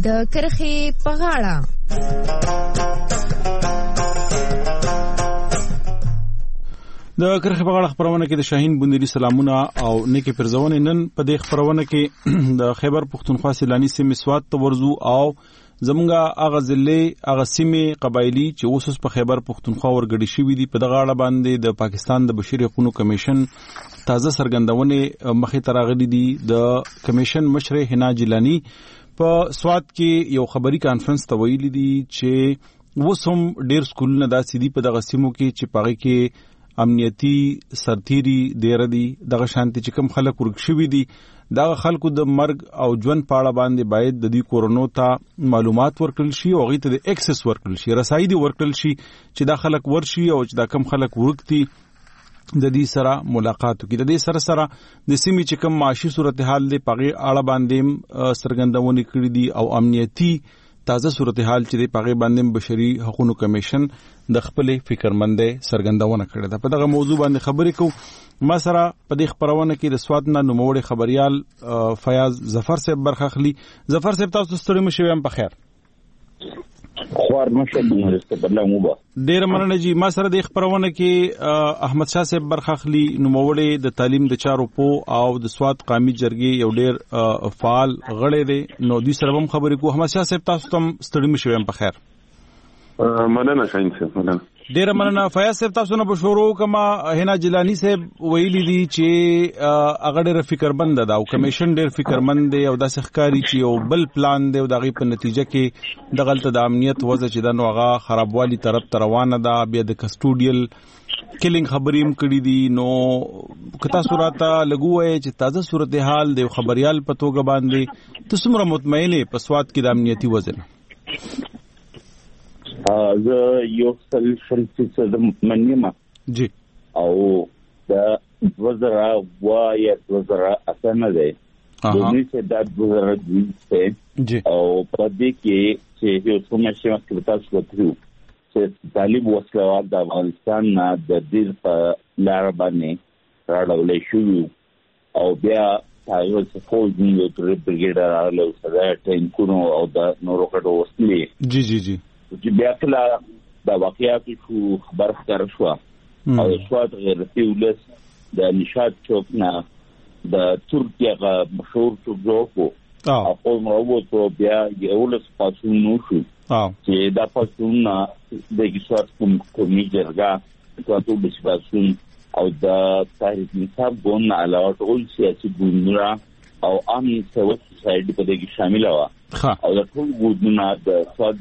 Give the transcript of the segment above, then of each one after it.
د کرخې په غاړه. د کرخې په غاړه خبرونه کې د شاهین بندري سلامونه او نیکی پرزونه. نن په دې خبرونه کې د خیبر پختونخوا سیلانی سیمې سوات ته ورزو او زمونږه هغه ضلع هغه سیمې قبایلی چې اوس په خیبر پختونخوا ورګړي شوې دي په دغه اړه باندې د پاکستان د بشري حقوقو کمیشن تازه سرګندونه مخې ته راغلي دي. د کمیشن مشر حنا جیلانی په سوات کې یو خبري کانفرنس ته ویلي دي چې وسم ډیر سکولونه داسې دي په دغه سیمو کې چې پاره کې امنیتی سرتيري ډیر دي. دغه شانتي چې کوم خلک ورکشوي دي دغه خلکو د مرګ او ژوند پاړه باندې باید د دې کورونو ته معلومات ورکړل شي او غي ته د اکسس ورکړل شي، رسایي دي ورکړل شي چې دا خلک ورشي او چې دا کم خلک ورکتي د دې سره ملاقات وکړي. د دې سره د سیمې چې کوم معاشي صورتحال دی پغه اړه باندې سرګندونه کړې دي او امنیتی تازه صورتحال چې دی پغه باندې بشري حقوقو کمیشن د خپل فکرمندۍ سرګندونه کړې ده. په دغه موضوع باندې خبرې کوو. ما سره په دې خبرونه کې د سوات نه نوموړي خبريال فیاض ظفر صاحب برخه اخلي. ظفر صاحب تاسو ستړي مشوي هم په خیر. خوار مشه دمرسته بدلا مو با ډیر مننه جی. ما سره د خبرونه کې احمد شاه صاحب برخه اخلي نوموړي د تعلیم د چارو په او د سوات قومي جرګې یو ډیر فعال غړی دی. نو دوی سره هم خبرې کوو. احمد شاه صاحب تاسو تم ستړي مشوي هم په خیر. مننه شاین صاحب مننه. ډیر مننه. فیاض صاحب تاسو نه بشورو کما حنا جیلانی صاحب ویلي دي چې هغه ډیر فکرمند ده او کمیشن ډیر فکرمند دی او داسې ښکاری چې یو بل پلان دی او دغه په نتیجه کې د غلطه د امنیت وضع چې د نو هغه خرابوالي طرف روانه ده. بیا د کسټوډیل کلینګ خبریم کړی دي. نو کتا صورت لګوي چې تازه صورتحال د خبريال په توګه باندې تاسو مر مطمئنه په سوات کې د امنیتي وضع زه یو سل منیمه جی او دا وزرا وای وزرا اسنه ده دوی چې دا وزرا دي جی او په دې کې چې یو څومره شي چې تاسو وکړو چې طالب وسله د افغانستان نه د دې په لار باندې راړولې شو او بیا تاسو څه فوج یو تر بریګیډر راغله سره ټینکونو او د نورو کډو وسلې جی جی جی چې بیا کله دا واقعیت شو خبر ښکار شو او سوات غیرتي ولس د نشاط چوک نه د ترکیه مشهور چوک جوړو او په موږ بیا یو ولس پاسونو شو چې دا پاسونه د سوات کومي جرګه تاسو به پاسون او د تاریخ نصاب ګون علاوه ټول سیاسي ګوندونه او عامه سوسایټي په دې کې شامل و او د ټول ګوندونه د سوات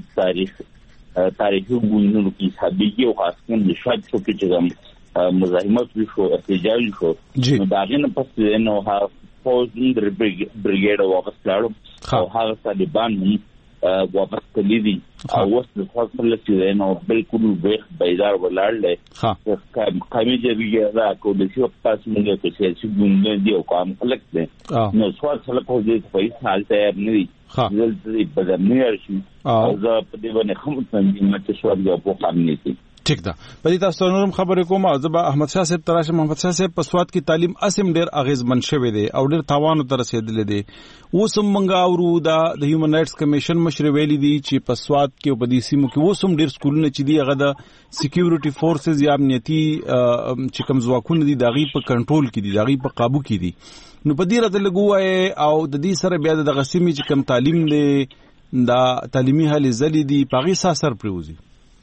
تاریخي ګوندونو کې حسابي او خاصه د شاد شو کې چې مزاحمت وشو احتجاج شو نو دا غنه پس نو ها فوج بریګیډ واپس لاړو او هغه طالبان واپس کړي دي او اوس د خپل چې نو بالکل وخت بیدار ولاړل قومي جرګه دا کو د څو پاس موږ ته چې ګوند دی او کوم خلک دي نو سوال خلک هو دې په هیڅ حال ته نه دي دلته بدرنه شي او زه په دې باندې کوم څه سوال یو په قانوني ټیک ده. په دې تاسو نورم خبرې کوم او زبا احمد شاه صاحب تراشه محمد شاه صاحب په سوات کې تعلیم اسیم ډیر اغیزمن شوی دی او ډیر تاوان تر رسیدل دي. وسم منګه اورو دا د هیومن رائټس کمیشن مشر ویلي دي چې په سوات کې او په دې سیمو کې وسم ډیر سکولونه چې دی هغه د سکیورټي فورسز یا امنیتي چې کوم ځواکونه دي دغه په کنټرول کې دي دغه په قابو کې دي. نو په دې راته لګوي او د دې سره بیا د غسیمي چې کوم تعلیم دی دا تعلیمي حل زلي دي پاغي ساسر پروزي.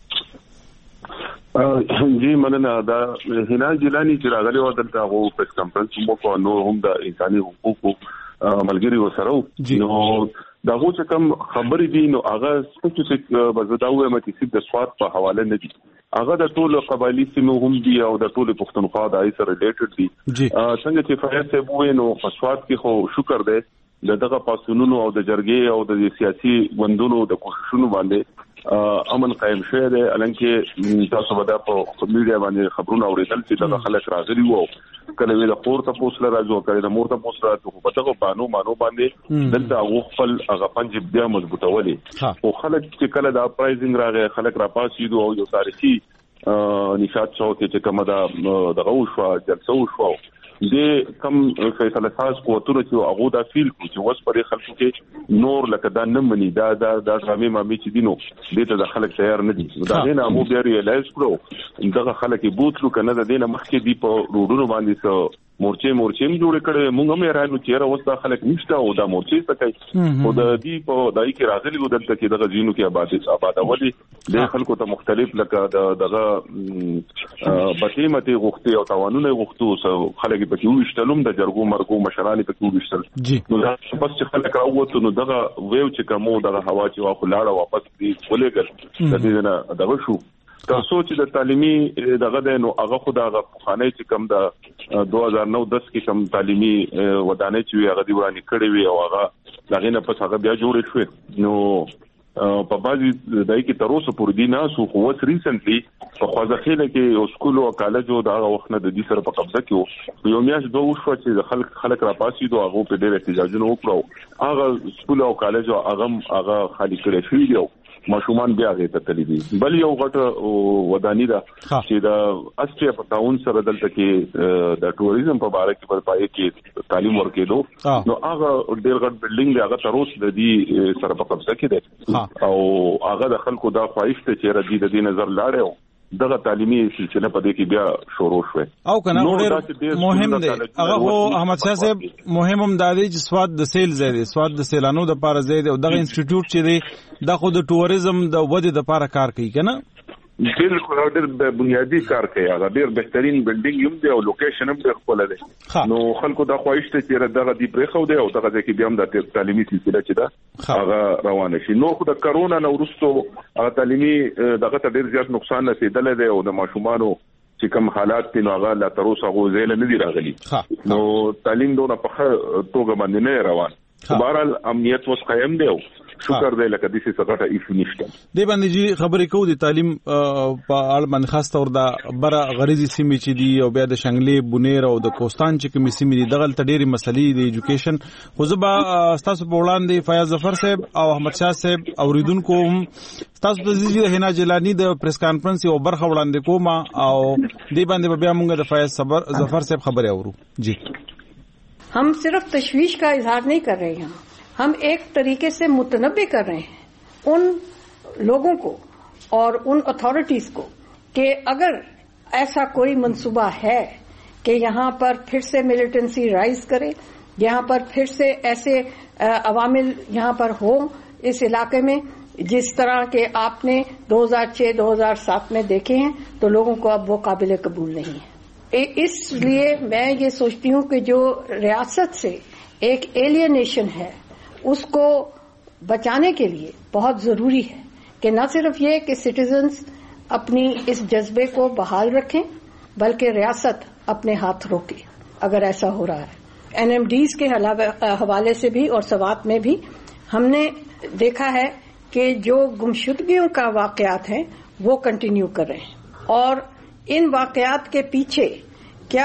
جی مننه. دا حنا جیلانی چې راغلی و دلته هغه پریس کانفرنس مو کو نو هم د انساني حقوقو ملګری وسره نو دا هو چې کوم خبرې دي نو هغه سپیسیفیک بزداوه مې چې د سوات په حواله نه دي. هغه د ټول قبایلی سیمو هم دي او د ټول پښتونخوا د ایسر ریلیټډ دي. څنګه چې فیاض صاحب وې نو په سوات کې خو شکر دی دغه پاسونونو او د جرګې او د سیاسي غوندونو د کوششونو باندې امن قائم شوی دی. الانکه تاسو به په میډیا باندې خبرونه اوریدل چې د خلک راغلي وو کله ویل خور ته پوسټ راځو کله د مور ته پوسټ راځو په دغه مانو باندې دلته خپل هغه پنځه بیا مضبوطولي او خلک چې کله د اپرایزینګ راغی خلک را پاسیدو او یو تاریخي نشاط شو چې کومه دغه وشو جلسه وشو د کم فیصله ساز قوتونه چې هغه دا فیل کوي چې وس پر خلکو کې نور لکه دا نه مني دا ځامي مامي چې دینو دې ته د خلک تیار نه دي دا نه مو بیا ریلایز کړو دغه خلک بوتلو کنه د دینه مخکې دی په روډونو باندې څو مورچې جوړ کړي مونږ هم راځو چې راوسته خلک نشته او دا مورچې څه کوي او د دې په دای کې راغلي و دلته کې دغه ځینو کې آبادولي د خلکو ته مختلف لکه دغه بټیمته غوښتي او توانونه غوښتو خلک په کې وشتلم د جرګو مرګو مشران په کې وشتل نو دا بس چې خلک راووتو نو دغه ویو چې کومو دغه هوا چې واخلاړه واپس دی ولېګل د دې نه دغه شو تاسو چې د تعلیمي دغه د نو هغه خدای خانه چې کم د 2009-10 کې کم تعلیمي ودانې چې هغه دی ورانه کړې وي او هغه دغه نه پس هغه بیا جوړ شو نو په بازي دای کې تر اوسه پور دي نه سو قوت ریسنټلی په خوځخیله کې یو سکول او کالج او دغه وخت نه د دې سره په قبضه کې یو میاش دوه شو چې خلک را پاسي دوه هغه په ډېر احتجاجونه وکړو هغه سکول او کالج او هغه خالی کړی شو دی ماشومان بیا غي ته تللی دي بل یو غټه ودانی ده چې د استیا په تاون سره دلته کې د ټوریزم په اړه کې په پای کې تعلیم ورکېدو نو هغه ډېر غټ بلډینګ دی هغه تر اوسه د دې سره په قبضه کې ده او هغه د خلکو د خواهش ته چې ردی د دې نظر لاړ دغه تعلیمي سلسله په دې کې بیا شروع شوه او کنه مهم دی هغه احمد شاه صاحب مهم هم د دې سواد د سیل زیاده سواد د سیلانو د پاره زیاده او دغه انسټیټیوټ چې دی د خود ټوریزم د ودې د پاره کار کوي کنه بالکل ډېر بنیادی کار کوي هغه ډېر بهترین بلډینګ یم دی او لوکیشن هم ډېر خپل دی نو خلکو دا خواهش ته چې دغه دی پرې خو دی او دغه کې بیا هم د تعلیمي سلسله چې دا هغه روانه شي نو خو د کرونا نو وروسته هغه تعلیمي دغه ته ډېر زیات نقصان رسیدل دی او د ماشومانو چې کوم حالات په هغه لا تر اوسه غوځیل نه دی راغلي نو تعلیم دونه په توګه باندې نه روان بهرحال امنیت اوس قائم دی شکر دی لکه د څه څه ایشو نشته دی باندې جی خبرې کوو د تعلیم په اړه باندې خاص تور د بره غریزي سیمې چې دی او بیا د شنګلې بونیر او د کوستان چې کومې سیمې دي دغه ډېری مسلې د ایجوکیشن خو زه به تاسو په وړاندې فیاض ظفر صاحب او احمد شاه صاحب اوریدونکو تاسو د زیږی حنا جیلانی د پریس کانفرنس او برخه وړاندې کوم او دی باندې بیا موږ د فیاض ظفر صاحب خبرې اورو جی हम सिर्फ तशवीश का इजहार नहीं कर रहे हैं हम एक तरीके से मुतनब्बे कर रहे हैं उन लोगों को और उन अथॉरिटीज को कि अगर ऐसा कोई मंसूबा है कि यहाँ पर फिर से मिलिटेंसी राइज करे यहाँ पर फिर से ऐसे अवामिल यहाँ पर हो इस इलाके में जिस तरह के आपने 2006-2007 में देखे हैं तो लोगों को अब वो काबिल कबूल नहीं है इसलिए मैं ये सोचती हूँ कि जो रियासत से एक एलियनेशन है उसको बचाने के लिए बहुत जरूरी है कि न सिर्फ ये कि सिटीजन्स अपनी इस जज्बे को बहाल रखें बल्कि रियासत अपने हाथ रोके अगर ऐसा हो रहा है एनएमडीज के हवाले से भी और सवात में भी हमने देखा है कि जो गुमशुदगियों का वाकयात हैं वो कंटिन्यू कर रहे हैं और इन वाकयात के पीछे क्या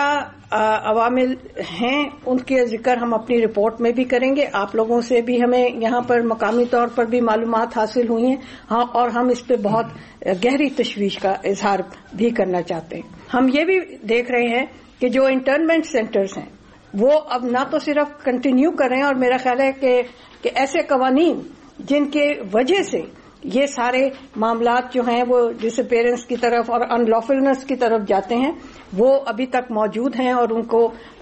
अवामिल हैं उनके जिक्र हम अपनी रिपोर्ट में भी करेंगे आप लोगों से भी हमें यहाँ पर मकामी तौर पर भी मालूमात हासिल हुई हैं हाँ और हम इस पे बहुत गहरी तशवीश का इजहार भी करना चाहते हैं हम ये भी देख रहे हैं कि जो इंटर्नमेंट सेंटर्स हैं वो अब ना तो सिर्फ कंटिन्यू कर रहे हैं और मेरा ख्याल है कि ऐसे कवानीन जिनके वजह से ये सारे मामलात जो हैं वो डिसअपीयरेंस की तरफ और अनलॉफुलनेस की तरफ जाते हैं वो अभी तक मौजूद हैं और उनको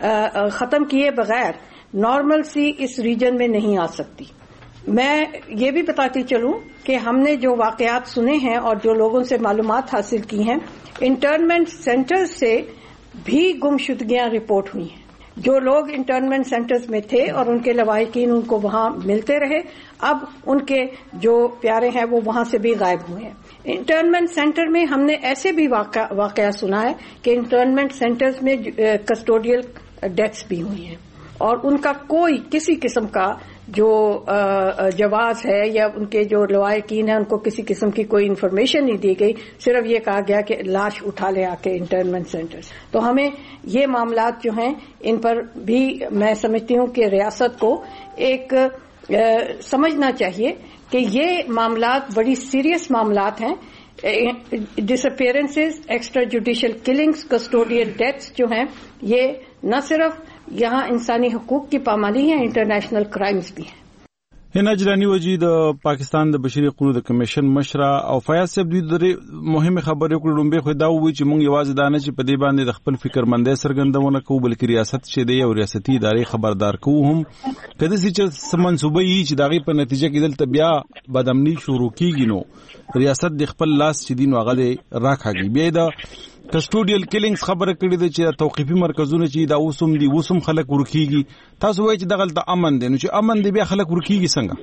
खत्म किए बगैर नॉर्मल सी इस रीजन में नहीं आ सकती मैं ये भी बताती चलूं कि हमने जो वाकयात सुने हैं और जो लोगों से मालूमात हासिल की हैं इंटर्नमेंट सेंटर्स से भी गुमशुदगियां रिपोर्ट हुई हैं जो लोग इंटर्नमेंट सेंटर्स में थे और उनके लवाहिकीन उनको वहां मिलते रहे अब उनके जो प्यारे हैं वो वहां से भी गायब हुए हैं इंटर्नमेंट सेंटर में हमने ऐसे भी वाकया सुना है कि इंटर्नमेंट सेंटर्स में कस्टोडियल डेथ्स भी हुई हैं और उनका कोई किसी किस्म का जो जवाज है या उनके जो लवाहिकीन है उनको किसी किस्म की कोई इन्फॉर्मेशन नहीं दी गई सिर्फ ये कहा गया कि लाश उठा ले आके इंटर्नमेंट सेंटर्स तो हमें ये मामलात जो हैं इन पर भी मैं समझती हूँ कि रियासत को एक समझना चाहिए कि ये मामलात बड़ी सीरियस मामलात हैं disappearances extra judicial killings custodial deaths जो हैं ये न सिर्फ यहाँ इंसानी हकूक की पामाली है, इंटरनेशनल क्राइम्स भी हैं. هنا جلانی وجی د پاکستان د بشري حقوقو د کمیشن مشره او فیاض صاحب دوی د مهمه خبرې کړې لومبه خو دا وی چې مونږ یوازې دانه چې په دې باندې د خپل فکر مندې سرګندونه کوو بلکې ریاست چې دی او ریاستي ادارې خبردار کوو هم کله چې منسوبه یي چې دغه په نتیجه کې دلته بیا بدامنی شروع کیږي نو ریاست د خپل لاس چې دین وغه راکاږي بیا د کسټوډیل کیلینګز خبره کړې ده چې توقيفي مرکزونه چې دا اوسم دي وسم خلک ورکیږي تاسو وایي چې دغه د امن دي نو چې امن دی بیا خلک ورکیږي څنګه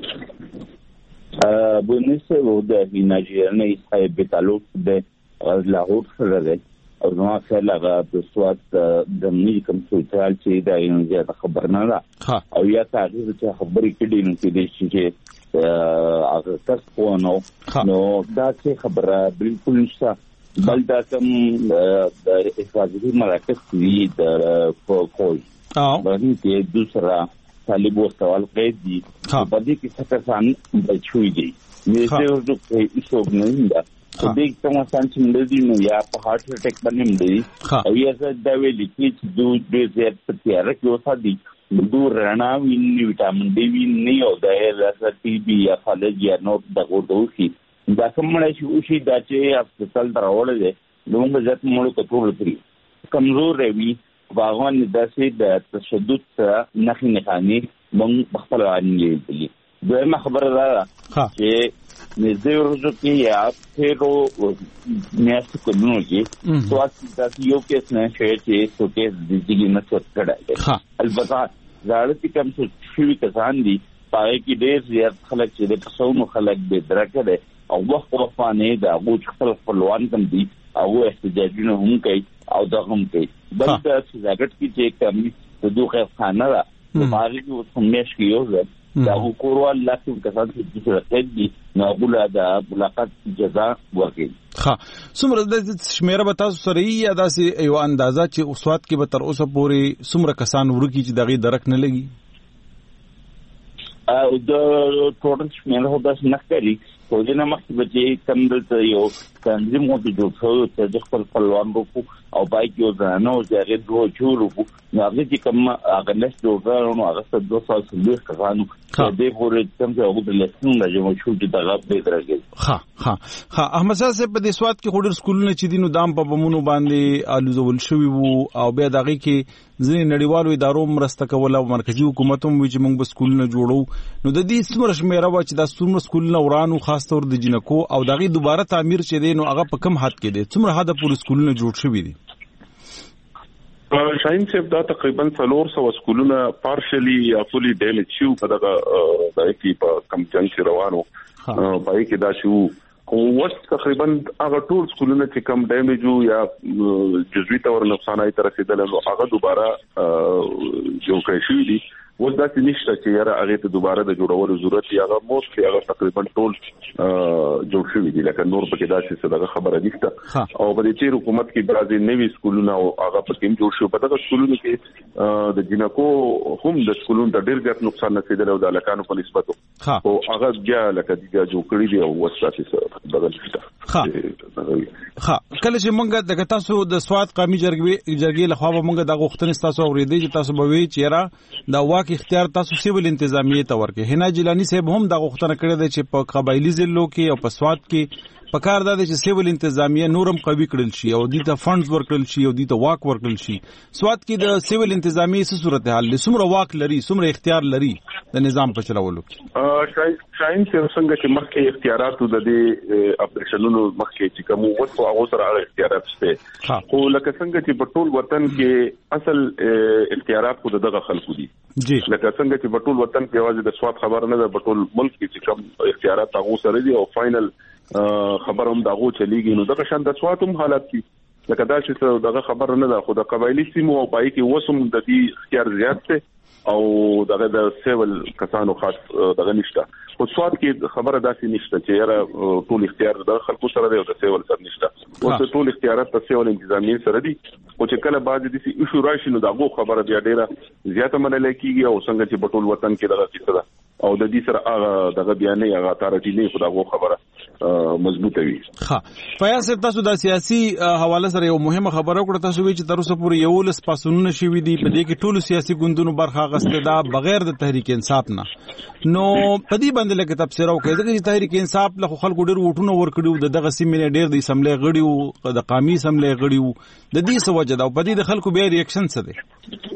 بونیسه و د نایجیریا صاحب تعلق د لاهور سره ده او نو خلک د سواد د ملي کمسوټال چې دا یو ځای خبر نه ده او یا تاسو چې خبرې کړي نو چې هغه تاسو په نو دا چې خبره بالکل نشته بل دا کوم د حفاظتي مراکز دي د فوج باندې چې دوسرا طالب سوال کوي دي په دې کې څه کسان بچوي دي نو زه په ایسو نه دا په دې کوم څنګه چې دې نو یا په هارت اٹیک باندې دي او یا دا ویل چې د زیات په تیار کې وسه دي دور رڼا ویني وټامین ډي ویني او د ټي بي یا فالج یا نو د ورته دا کومه شي او شي دا چې هسپتال دراوړل دي نو موږ ځکه موږ کټول کړی کمزور وي باغوان داسې د تشدد سره نخي نخاني موږ خپل باندې دي دویمه خبره ده چې نزدې ورځو کې یا پیرو میاشت کومو کې سوات د یو کیس نه شي چې سو کیس د دې نه څه کړه البته ځاړه کم څه شي کسان دي پای کې ډېر زیات خلک چې د څونو خلک به درکړي او وخت وفانه دا غوښ خپل خپلوان کم دي او احتجاجونه هم کوي او دغه هم کوي بل د سزاګټ کې چې کمی د دوه خانه را ماري او سمېش کیو دا کوروال لکه کسان چې راځي دي نو غولا دا ملاقات جزاء ورکړي څومره د شمیره به تاسو سره یا داسې یو اندازه چې اوسوات کې به تر اوسه پورې څومره کسان ورکی چې دغه درک نه لګي او د ټوټل شمیره هو داس نه کوي خو دې نه مخکې به چې کم دلته یو تنظیم وو جوړ شو چې د خپل خپلوان وکړو او پای کې یو ځانو چې هغه دوه جوړ وکړو نو هغه چې کوم هغه نشته جوړ کړو نو هغه څه 200 کسانو دې پورې کوم چې هغه د لسنو راځي شو چې دغه به درګي ها احمد صاحب په دې سواد کې خوري سکولونه چې دینو دام په بمونو باندې الوزول شوی وو او بیا دغه کې ځینې نړیوالو ادارو مرسته کول او مرکزی حکومت هم وی چې موږ به سکولونه جوړو نو د دې څومره شمیره و چې د څومره سکولونه ورانو خاص تور د جنکو او دغه دوباره تعمیر چې دی نو هغه په کم حد کې دی څومره حد پورې سکولونه جوړ شوي دي شاهین صاحب دا تقریبا 400 سکولونه پارشلی یا فولي ډیمیج شو په دغه کې په کم جنګ روانو پای کې دا شو او وست تقریبا هغه ټول سکولونه چې کم ډیمیج یا جزوی تور نقصانای تر رسیدل نو هغه دوباره جوړ کړی شي دي ودا چې نشته چې یاره هغه ته دوباره د جوړولو ضرورت یا هغه موست هغه تقریبا ټول جوړ شوی دي لکه نور پکې دا چې څه خبره نشته او په دې چې حکومت کې بعضي نوي سکولونه او هغه پکې جوړ شو په دغه سکولونو کې د جنکو هم د سکولونو د ډېر زیات نقصان رسیدل او د لکانو په نسبت او هغه بیا لکه دغه جوړ کړی دی او وساتې څه دغه نشته کله چې مونږ د تاسو د سواد قومي جرګې لخوا مونږ د غوښتنې تاسو اوریدي چې تاسو به وی چیرې دا واک اختیار تاسو سیول انتظامیه ته ورکې هنا جیلانی صاحب هم د غوښتنه کړې ده چې په قبایلی ضلعو کې او په سواد کې پکار ده چې سیول انتظامیه نورم قوي کړل شي او دې ته فندز ورکړل شي او دې ته واک ورکړل شي سواد کې د سیول انتظامیه څه صورتحال لسمره واک لري سمره اختیار لري د نظام په چلولو کې شاین څنګه چې مخکې اختیارات د دې اپریشنونو مخکې چې کوم وڅو هغه سره اختیارات شته خو لکه څنګه چې په ټول وطن کې اصل اختیارات خو دغه خلکو دي جی لکه څنګه چې په ټول وطن کې واځي د سواد خبر نه ده په ټول ملک کې چې کوم اختیارات هغه سره دي او فائنل خبر هم دغه چلیږي نو دغه شان د سواد هم حالت دي لکه دا چې دغه خبر نه ده خو د قبایلی سیمو او پای کې وسم د دې اختیار زیات ته او دغه د سیول کسانو خاص دغه نشته خو سواد کې خبره داسې نشته چې یاره ټول اختیار د خلکو سره دی او د سیول سره نشته او ټول اختیارات د سیول انتظامیه سره دي او چې کله بعد د دې ایشو راشي نو دغه خبره بیا ډیره زیاته منل کیږي او څنګه چې په ټول وطن کې دغه څه ده او د دې سره هغه دغه بیانې هغه اتارټی نه خو دغه خبره مضبوطه وي. ها فیاض صاحب تاسو د سیاسي حواله سره یو مهمه خبره وکړه. تاسو وی چې تر اوسه پورې یو لس پاسونونه شوي دي په دې کې ټول سیاسي ګوندونو برخه اخیسته ده بغیر د تحریک انصاف نه. نو په دې باندې لکه تبصره وکړه ځکه چې تحریک انصاف له خلکو ډېر ووټونه ورکړي دغه سیمې ډېر د اسمبلی غړي او د قومي اسمبلی غړي د دې څه وجه ده او په دې د خلکو بیا ریاکشن څه دی؟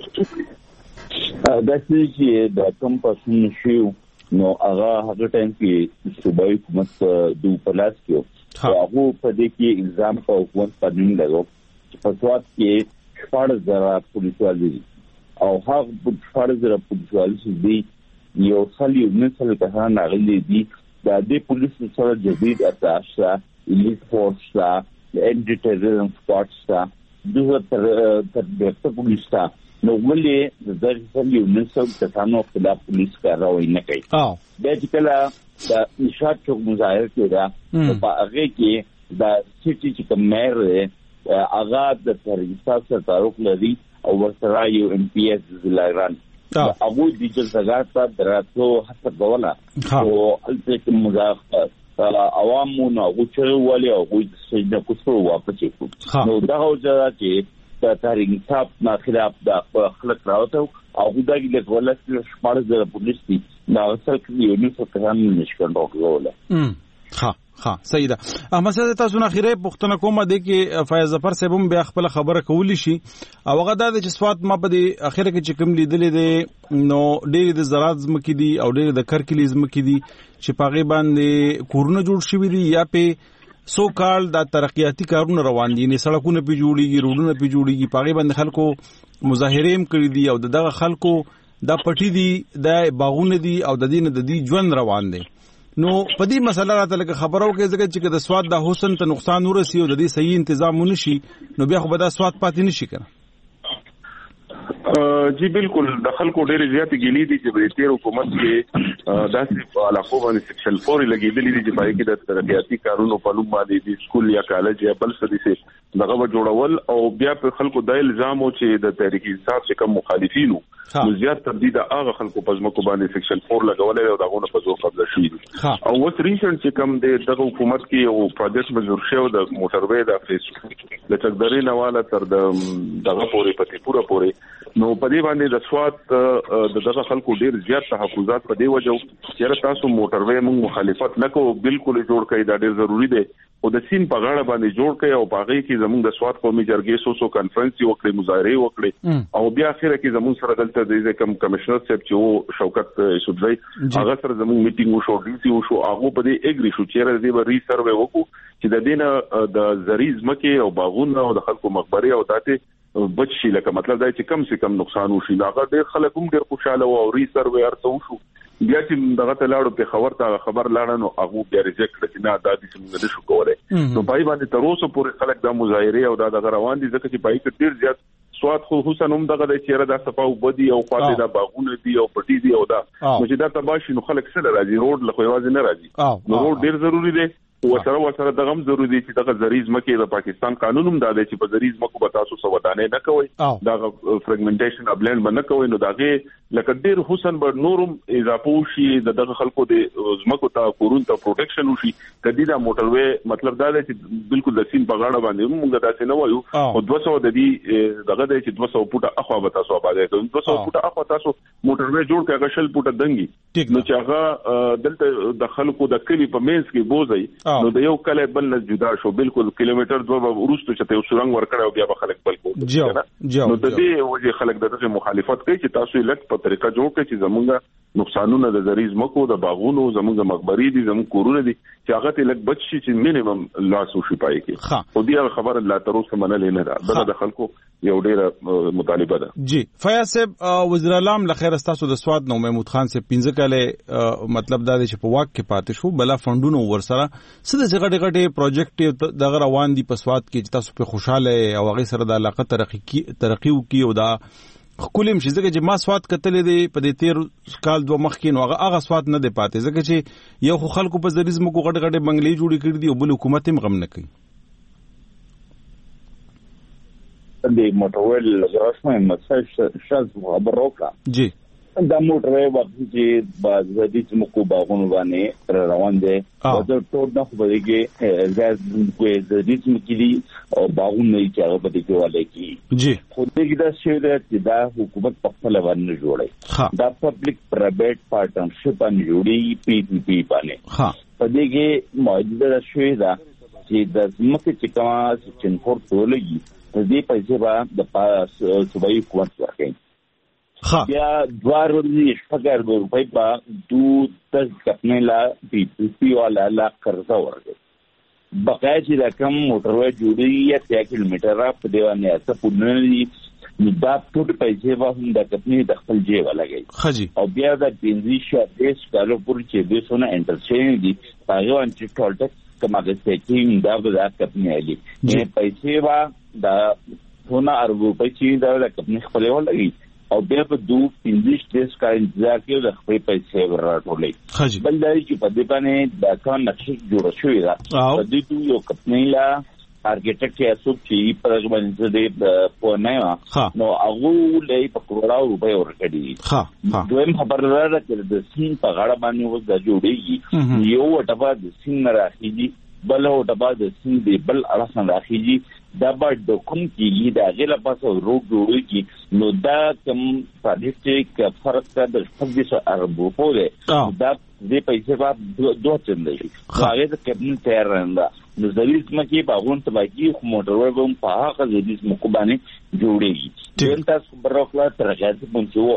دا چې د کوم پاسونه شو نو هغه ټایم کې صوبایي حکومت د پلاس کې هغه په دې کې الزام په حکومت باندې لګاو چې په سواد کې 14,000 پولیسوال دي او هغه 14,000 پولیسوال چې یو خالي نسل کسان راغلي دي د دې پولیسو سره جدید اساسا الیټ فورس دا انټي ټیرریزم سکواډ دا دغه تر پولیس دا نو ولې د خالي نسل کسانو خلاف پولیس کاروي نه کوي. دا چې کله د نشاط چوک مظاهره کېده په هغه کې د سټي چې کومر هغه د تحریک سره تعلق لري او ورسره یو ام پی ایس زلایران هغه د جلسات ته دراتو هڅه کوله او البته مظاهره عوامو نو غوښتل ولې او غوښتل د کوڅو واپس کړو. نو دا وجه چې د تحریک انصاف نه خلاف د خلک راوته او دغه د ولست شمار د پولیس دي دا اصل کې یو نو څه کار نشکن راغله. ها صحیح ده. احمد صاحب تاسو نه اخیره پښتنه کومه د کې فیاض ظفر صاحب هم بیا خپل خبره کولی شي او هغه د چسوات ما په د اخیره کې چې کوم لیدلې دي نو ډېر د زراعت زمکې دي او ډېر د کرکلی زمکې دي چې پاغي باندې کورونه جوړ شوي دي یا په سو کال د ترقیاتی کارونه روان دي. نه سړکونه په جوړیږي روډونه په جوړیږي پاغي باندې خلکو مظاهره هم کړی دي او دغه خلکو د پټي دي د باغونه دي او د دین د دې ژوند روان دي. نو په دې مسله راته لکه خبرو کې ځکه چې د سواد د حسن ته نقصان ورسي او د دې صحیح تنظیم ونشي نو بیا خو به دا سواد پاتې نشي کنه. جی بالکل د خلکو ډېر زیات ګیلې دي چې د تیر حکومت کې داسې علاقو باندې سیکشن 4 لګېدلې دي چې پای کې د ترقیاتی کارونو په لوم باندې د سکول یا کالج یا بل څه دي دغه جوړول او بیا په خلکو د الزام او چې د تحریک انصاف څخه کوم مخالفینو زیات تبدید هغه خلکو په ځمکو باندې سیکشن 4 لګولې او دغه په زور قبضه شوی او وس ریسنت چې کوم د حکومت کې یو پروجیکټ منظور شو د موټروي د فیس د چکدري نواله تر دغه پورې پتی پورا پورې نو په دې باندې د سواد د دغه خلکو ډیر زیات تحفظات په دې وجه چې تاسو موټروي موږ مخالفت نکو بالکل جوړ کړئ دا ډیر ضروری دی او د سین په غاړه باندې جوړ کړئ او په هغه کې زموږ د سواد قومي جرګې سو کانفرنس وکړي مظاهره وکړي او بیا اخر کې زموږ سره دلته د کم کمشنر صاحب چې شوکت یوسفزئی هغه سره زموږ میټینګ وشو ډی سی وشو هغه په دې اګری شو چې راځي به ری سروې وکړو چې د دینه د زریز مکه او باغونه او د خلکو مقبره او داته بچ شي لکه مطلب دا چې کم سے کم نقصان وشي هغه ډېر خلک هم ډېر خوشاله او ری سروې ارته وشو بیا چې دغه لاړو په خبر لاړ نو هغه بیا ریجکټ کړي نه دا د څنګه نشو کولای نو پای باندې تر اوسه پورې خلک د مظاهره او د روان دي ځکه چې پای کې ډېر زیات سواد خو حسن هم دغه د چیرې د صفاو بدی او خاطر د باغونه دي او پټي دي او دا چې دا تباشي نو خلک سره راځي روډ له خوازي نه راځي نو روډ ډېر ضروری دی وسره دغه ضروری دي چې دغه زریز مکه د پاکستان قانون هم دا دی چې په زریز مکه به تاسو سودانه نه کوي دا فرګمنټیشن ابلند باندې کوي نو داغه لکه ډیر حسن بر نورم اضافه شي دغه خلکو د زمکو ته کورون ته پروټیکشن وشي کدی دا موټروي مطلب دا دی چې بالکل د سین په غاړه باندې موږ دا څه نه وایو او 200 د دې دغه دی چې 200 فوټه اخوا به تاسو آباد کوي 200 فوټه اخوا تاسو موټروي جوړ کړئ غشل فوټه دنګي نو چې هغه دلته د خلکو د کلی په مینس کې بوزي نو د یو کله بل نه جدا شو بالکل کیلومتر دوه ورستو چې یو سورنګ ورکړ او بیا به خلک بل کو نو د دې وجه خلک دغه مخالفت کوي چې تاسو لک په طریقه جوړ کړئ چې زمونږ نقصانونه د زریز مکو د باغونو زمونږ مقبري دي زمونږ کورونه دي چې هغه ته لک بچ شي چې مینیمم لاس وشي پای کې او دې خبره لا تر اوسه منل نه ده د خلکو یو ډیره مطالبه ده جی فیاض صاحب وزیر اعظم لخر استاسو د سواد نو محمود خان سے 15 کاله مطلب دا چې په واک کې پاتې شو بلا فندونو ورسره سده غټه غټه پروجیکټ دغه روان دي په سواد کې چې تاسو په خوشاله او هغه سره د علاقه ترقی وکي او دا خپلم شي ځکه چې ما سواد کتلې دي په دې تیر کال دوه مخ کې نو هغه سواد نه دی پاتې ځکه چې یو خلکو په زریز مکو غټ غټ بنگلې جوړې کړې دي او بل حکومت هم غم نه کوي د موټرویل رسمه مساج شاز خبروکا جی د موټر وخت چې باز د دې مکو باغونو باندې روان دي او د ټول نه خو بهږي زاد کوی د دې مکلی او باغونه چې هغه په دې کې والي کی جی خو دې دا شی چې دا حکومت په خپل باندې جوړي دا پبلک پرایویټ پارټنرشپ باندې جوړي پی پی باندې په دې کې موجوده شی دا چې د مکه چې کومه چې فور ټولګي په دې پیسې باندې د صوبایي حکومت ورکړي بیا 2 ورځې شپږ روپۍ په دود د کپنې لا پی پی والا لا قرضه ورکړي بقای چې رقم موټروي جوړي یا 3 کیلومتر را په دیوانه ته پورنه دا ټول پیسې به هم د کپنې د خپل جیب لګي او بیا د بنزین شاپیس کالو پور چې د سونه انټرچینج دي هغه ان چې ټول ټکس کماګه سټینګ دا به د کپنې علي نه پیسې وا دا ونه ارغو پیسې دا د کپنې خپل ولګي او بیا په 2-3 دیس کا انتظار کوي د خپل پیسې ورراټولې بل دا چې په دې باندې د کان نقشې جوړ شوې ده په دې یو کپنې لا ارکیټیکټ یې اسوب چې په هغه باندې د پونه نو هغه لې په کروڑو روپے ورکړي دویم خبردار چې د سین په غاړه باندې وځ د جوړيږي یو ټبا د سین راخيږي بل او ټبا د سین دی بل اړه راخيږي دا به کوم کیږي دا غیر پاسه روډ جوړيږي نو دا کوم پروجیکټ فرق د 25 ارب روپو ده دا دې پیسې په دوه چندې هغه د کابینټ تیار راندا نو زلیز مکه باغون ته باقي موټروي هم په هغه زلیز مکوبانه جوړيږي دین تاسو برخلا ترغه پونچو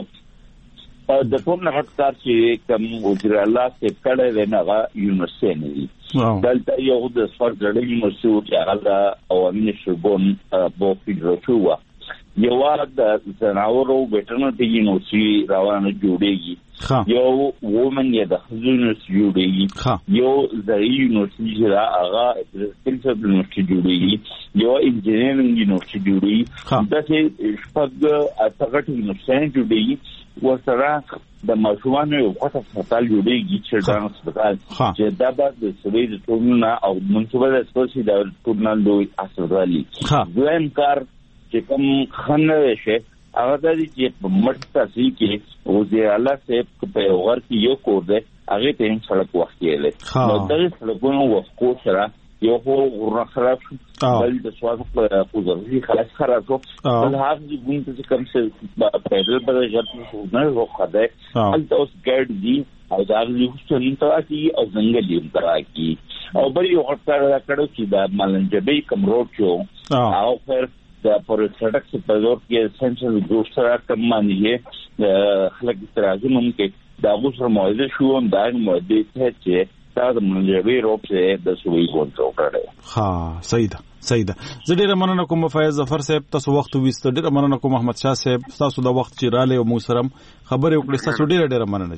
د ټول نه کار چې کوم وزیر الله څخه کړه ونهغه یونیورسيټي دلته یو د سپورت د یونیورسيټي چې هغه اوامین شګون په فیډراتوا یو د زناورو وټرنټي یونیورسيټي روانه جوړيږي یو وومن یې د خزونس جوړيږي یو د یونیورسيټي هغه پرنسپل یونیورسيټي جوړيږي یو انجینرینګ یونیورسيټي جوړيږي دا چې شپږ اتغټ یونیورسيټي جوړيږي وسره د ماشومانو یو خاصه هسپتال جوړیږي چې دا هسپتال چې دا د سوي د ټولنه او منصوبه د سپورتي د ټولنه لوی اثرالي دویم کار چې کوم خنه شي هغه د دې په مټتاسي کې وزیر الله صاحب په ور کې یو کور ده هغه ته هم سړک وخت یې نو د سړکونو وښکو سره یو ورنه خراب شو بل د سواد په وزارتي خلاص خراب شو بل هغه د ګوند چې کوم څه پیدل په ځای نه وخته الته اوس ګډ دي او دا یو څه انتراکي او څنګه دي انتراکي او بل یو کار کړو چې د مالنجبې کوم روډ شو او پر د پر سړک په لور کې سنټرل ګروپ سره کوم باندې خلک ترازم هم کې دا غوښه موجوده شو دا موجوده چې دا د منځوي روپ څخه د سوي کنټرول کړي صحیح ده زه ډیره مننه کوم فیض ظفر صاحب تاسو وخت وست ډیره مننه کوم احمد شاه صاحب تاسو د وخت چې رااله او موسرم خبرې وکړې تاسو ډیره مننه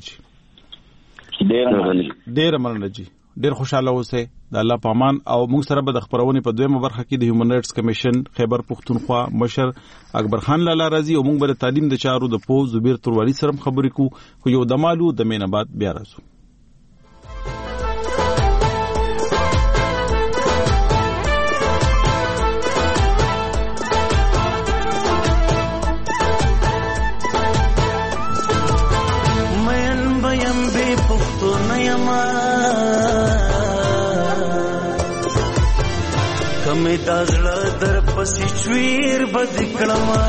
ډیره مننه جی ډیر خوشاله اوسئ د الله پامان او موږ سره به د خبرونه په دویمه برخه کې د هیومن رائټس کمیشن خیبر پختونخوا مشر اکبر خان لالا رازی او موږ به تعلیم د چارو د پو زبیر تروالي سره خبرې کو یو دمالو د مینبات بیا راځو کمه دازړه در پسې چویر بد کړما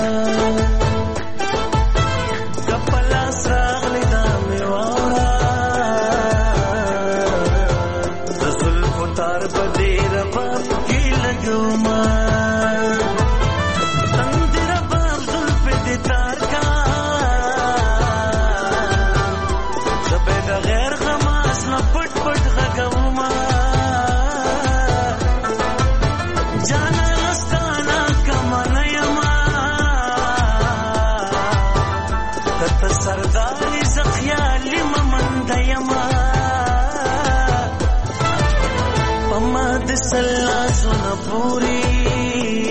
کپلا سراغلی دا میوارا د زلف تار بده رباب کې لګوما تندر باب زلف دې تار کا زبې غیر غماس نه پټ پټ غوما سرداري زخيالي ممنديما پما د سلا سن پوري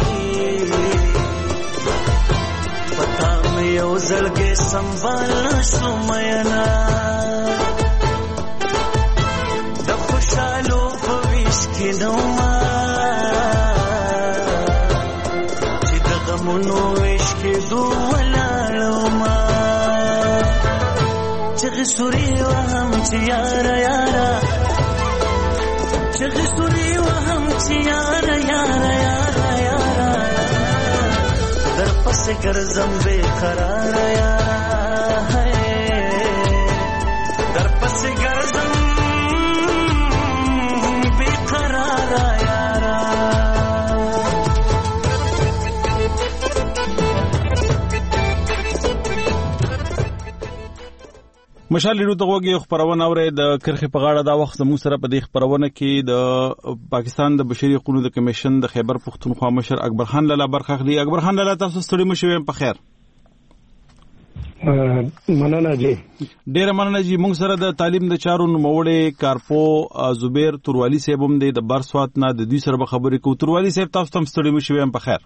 پتا مې یو زړګي سنبال شو مینا د خوشالو په ویش کې نوما چې د غمونو ویش کې دوه لاړو ما چغ سوري وهم چې یارا یارا چغ سوري وهم چې یارا یارا یارا یارا در پس ګرځم بے قرار یارا در پس ګرځم بے قرار یارا مشال لرو دغه یو خبرونه اورې د کرخې په غاړه دا وخت زموږ سره په دې خبرونه کې د پاکستان د بشري حقوقو د کمیشن د خیبر پختونخوا مشر اکبر خان لالا برخه اخلي. اکبر خان لالا تاسو ستړي مشوي په خیر. مننه جی. ډیره مننه جی. موږ سره د تعلیم د چارو نوموړی کارپو زبیر توروالی صاحب هم د برسوات نه د دوی سره خبرې کوو. توروالی صاحب تاسو هم ستړي مشوي په خیر.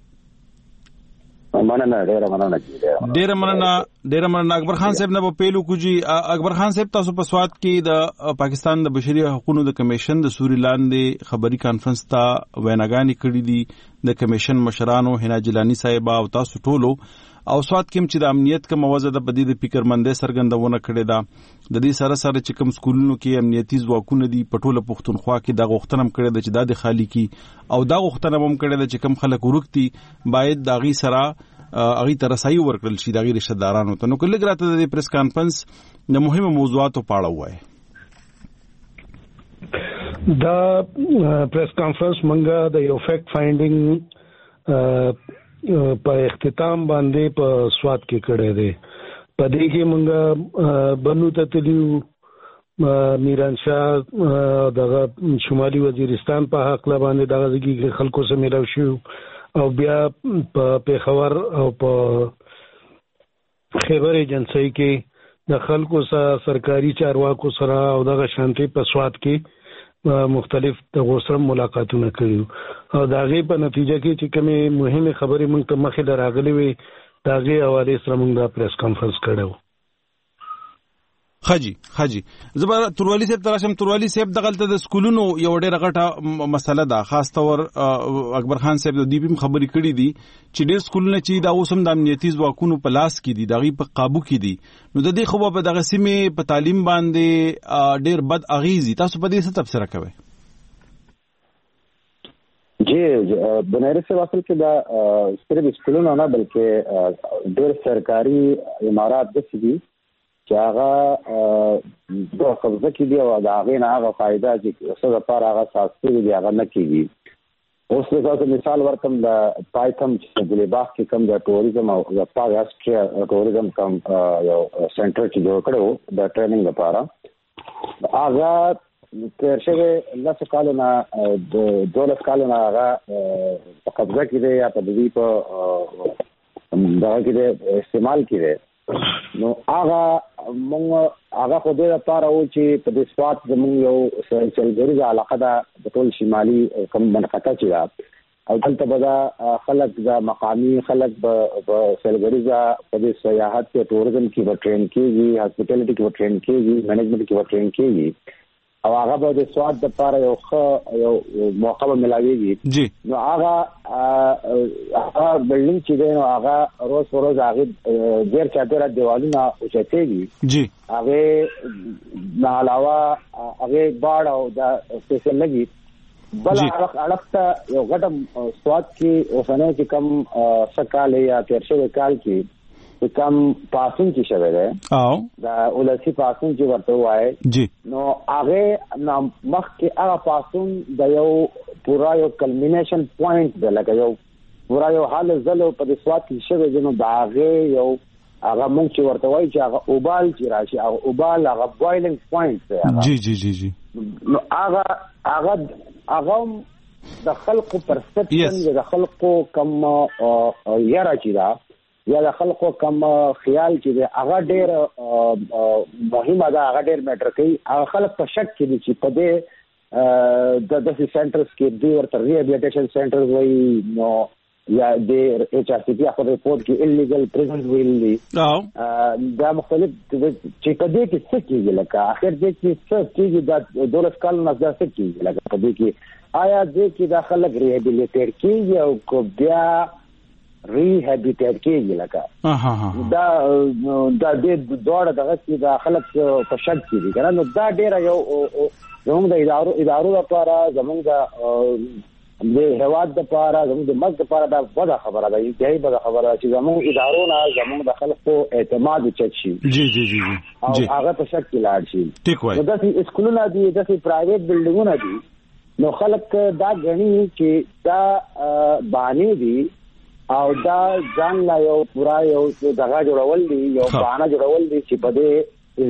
مننه ډیره مننه اکبر خان صاحب نه په پیلو کوجی. اکبر خان صاحب تاسو په سواد کې د پاکستان د بشري حقوقو د کمیشن د سوري لاندې خبري کانفرنس ته ویناګانی کړې دي د کمیشن مشرانو حنا جیلانی صاحب او تاسو ټولو او سواد کې چې د امنیت کوم موازه د بدی د فکرمندۍ سرګندونه کړې ده. د دې سره سره چې کوم سکولونو کې امنیتي ځواکونه دي پټوله پښتونخوا کې د غوښتنم کړې ده چې د خالی کی او دا غوښتنم هم کړې ده چې کوم خلک ورکتي باید داغي سره اغي ترسایي ورکړل شي دغه رشتہ دارانو ته. نو کله ګراته د پریس کانفرنس د مهمه موضوعاتو په اړه وایي. دا پریس کانفرنس منګه د یو فیکټ فایندینګ په اختتام باندې په سواد کې کړه دي. په دې کې منګه بنو ته تلیو میران شاه دغه شمالي وزیرستان په حق لا باندې دغه ځکه خلکو سره ملاو شو او بیا په پیښور او په خیبر ایجنسی کې د خلکو سره سرکاري چارواکو سره او دغه شانتي په سواد کې مختلف د غوسره ملاقاتونه کړیو او داغه په نتیجه کې چې کومه مهمه خبرې موږ ته مخې دراغلي وي داغه حواله سره موږ دا پریس کانفرنس کړو. خاجي زبر توروالی صاحب تراشم. توروالی صاحب دغلته د سکولونو یو ډېر غټه مسله ده. خاص طور اکبر خان صاحب د دیپم خبرې کړې دي چې ډېر سکولونه چې دا اوسم د امنیتي ځواکونو په لاس کې دي دغه په قابو کې دي. نو د دې خو په دغه سیمه په تعلیم باندې ډېر بد اغیزي. تاسو په دې څه تفسیر کوئ؟ جی بنیری سے واصل کې دا صرف سکولونه نه بلکې ډېر سرکاري امارات د سړي چې هغه د قبضه کې دی او دا هغه نه هغه فائدہ چې څه لپاره هغه ساتي دی هغه نه کیږي. اوس لکه مثال ورکم د پایتم چې د لیباس کې کم د ټوریزم او د پاګاستریا ټوریزم کم یو سنټر چې جوړ کړو د ټریننګ لپاره هغه تر شوه لاسه کالونه د 12 کالونه هغه په قبضه کې دی یا په دې په دا کې استعمال کړي. نو هغه موږ هغه خو دې لپاره و چې په دې سواد زموږ یو سلګریز علاقه ده د ټول شمالي کوم منطقه چې ده او دلته به دا خلک دا مقامي خلک به سلګریز په دې سیاحت کې ټوریزم کې به ټرین کېږي هاسپټالیټي کې به ټرین کېږي منیجمنت کې به ټرین کېږي او هغه به د سواد لپاره یو موقع به ملاويږي. نو هغه بلډینګ چې دی نو هغه روز په روز هغه ډیر چاپیره دیوالونه اوچتېږي. هغه نه علاوه هغه باړ او دا څه لګي بل اړخته یو غټه سواد کې اوسنه چې کم سکاله یا ترشه کال کې کم پاسون چې شوی دی او دا ولسی پاسون چې ورته وایي نو هغه مخ کې هغه پاسون د یو پورا یو کلمینیشن پوینټ دی لکه یو پورا یو حال زلو په سواد کې شوی دی. نو دا هغه یو هغه مونږ چې ورته وایي چې هغه اوبال چې راشي هغه اوبال هغه بوایلینګ پوینټ دی. جی نو هغه د خلقو پرسپشن د خلقو کم یاره چې دا یا د خلکو کم خیال چې دی هغه ډېر مهمه ده هغه ډېر میټر کوي. هغه خلک په شک کې دي چې په دې د داسې سنټرز کې دوی ورته ریهابلیټیشن سنټرز وایي نو یا د HRCP خپل ریپورټ کې ایلیګل پریزنز ویلي دا مختلف چې په دې کې څه کېږي لکه اخر دې کې څه کېږي دا 12 کال نه څه کېږي لکه په دې کې آیا دې کې دا خلک ریهابلیټیټ کېږي او کو بیا ریهابیټیټ کېږي لکه دا د دوړه دغه چې د خلک په شک کې دي کنه. نو دا ډیره یو زموږ د ادارو لپاره زموږ د هواد لپاره زموږ د ملک لپاره دا بده خبره ده، انتهایی بده خبره ده چې زموږ ادارو نه زموږ د خلکو اعتماد چت شي. جی جی جی او هغه په شک کې لاړ شي. ټیک وایي. دا چې اسکولونه دي، دا چې پرایویټ بلډینګونه دي، نو خلک دا غني چې دا باندې دي او دا ځان لا یو پورا یو دغه جوړول دي، یو باندې جوړول دي چې په دې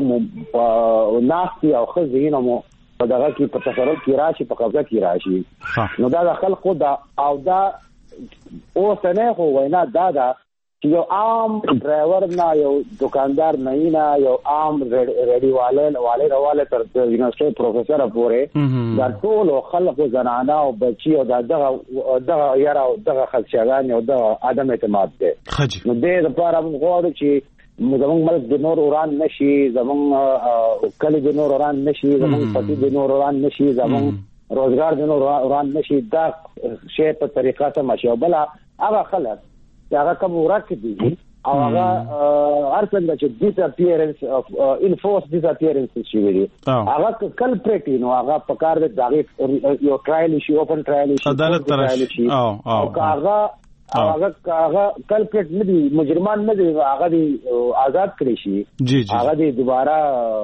ازمکه ناستي او خزینه مو په دغه کې په تصرف کې راشي، په قبضه کې راشي. نو دا د خلکو دا او دا اوس نه خو وینا دا چې یو عام ډرایور نه، یو دکاندار نه، یو عام ریډي والے تر یونیورسيټي پروفیسور پورې دا ټول خلکو زنانه او بچي او دغه یاره او دغه خلچګان او دغه عدم اعتماد ده. نو دې لپاره موږ غواړو چې زمونږ ملک د نور وران نشي، زمونږ کلی د نور وران نشي، زمونږ پتی د نور وران نشي، زمونږ روزګار د نور وران نشي. دا شی په طریقه سم شي. او بل هغه خلک چې هغه کوم ورک دي او هغه هر څنګه چې ډیساپیرنس اف انفورس ډیساپیرنس شي وي، هغه کلپریټ نو هغه په کار د دغه یو ټرایل شي، اوپن ټرایل شي، عدالت تراشي او هغه کلپریټ نه دي، مجرمان نه دي، هغه دي آزاد کړی شي. هغه دي دوباره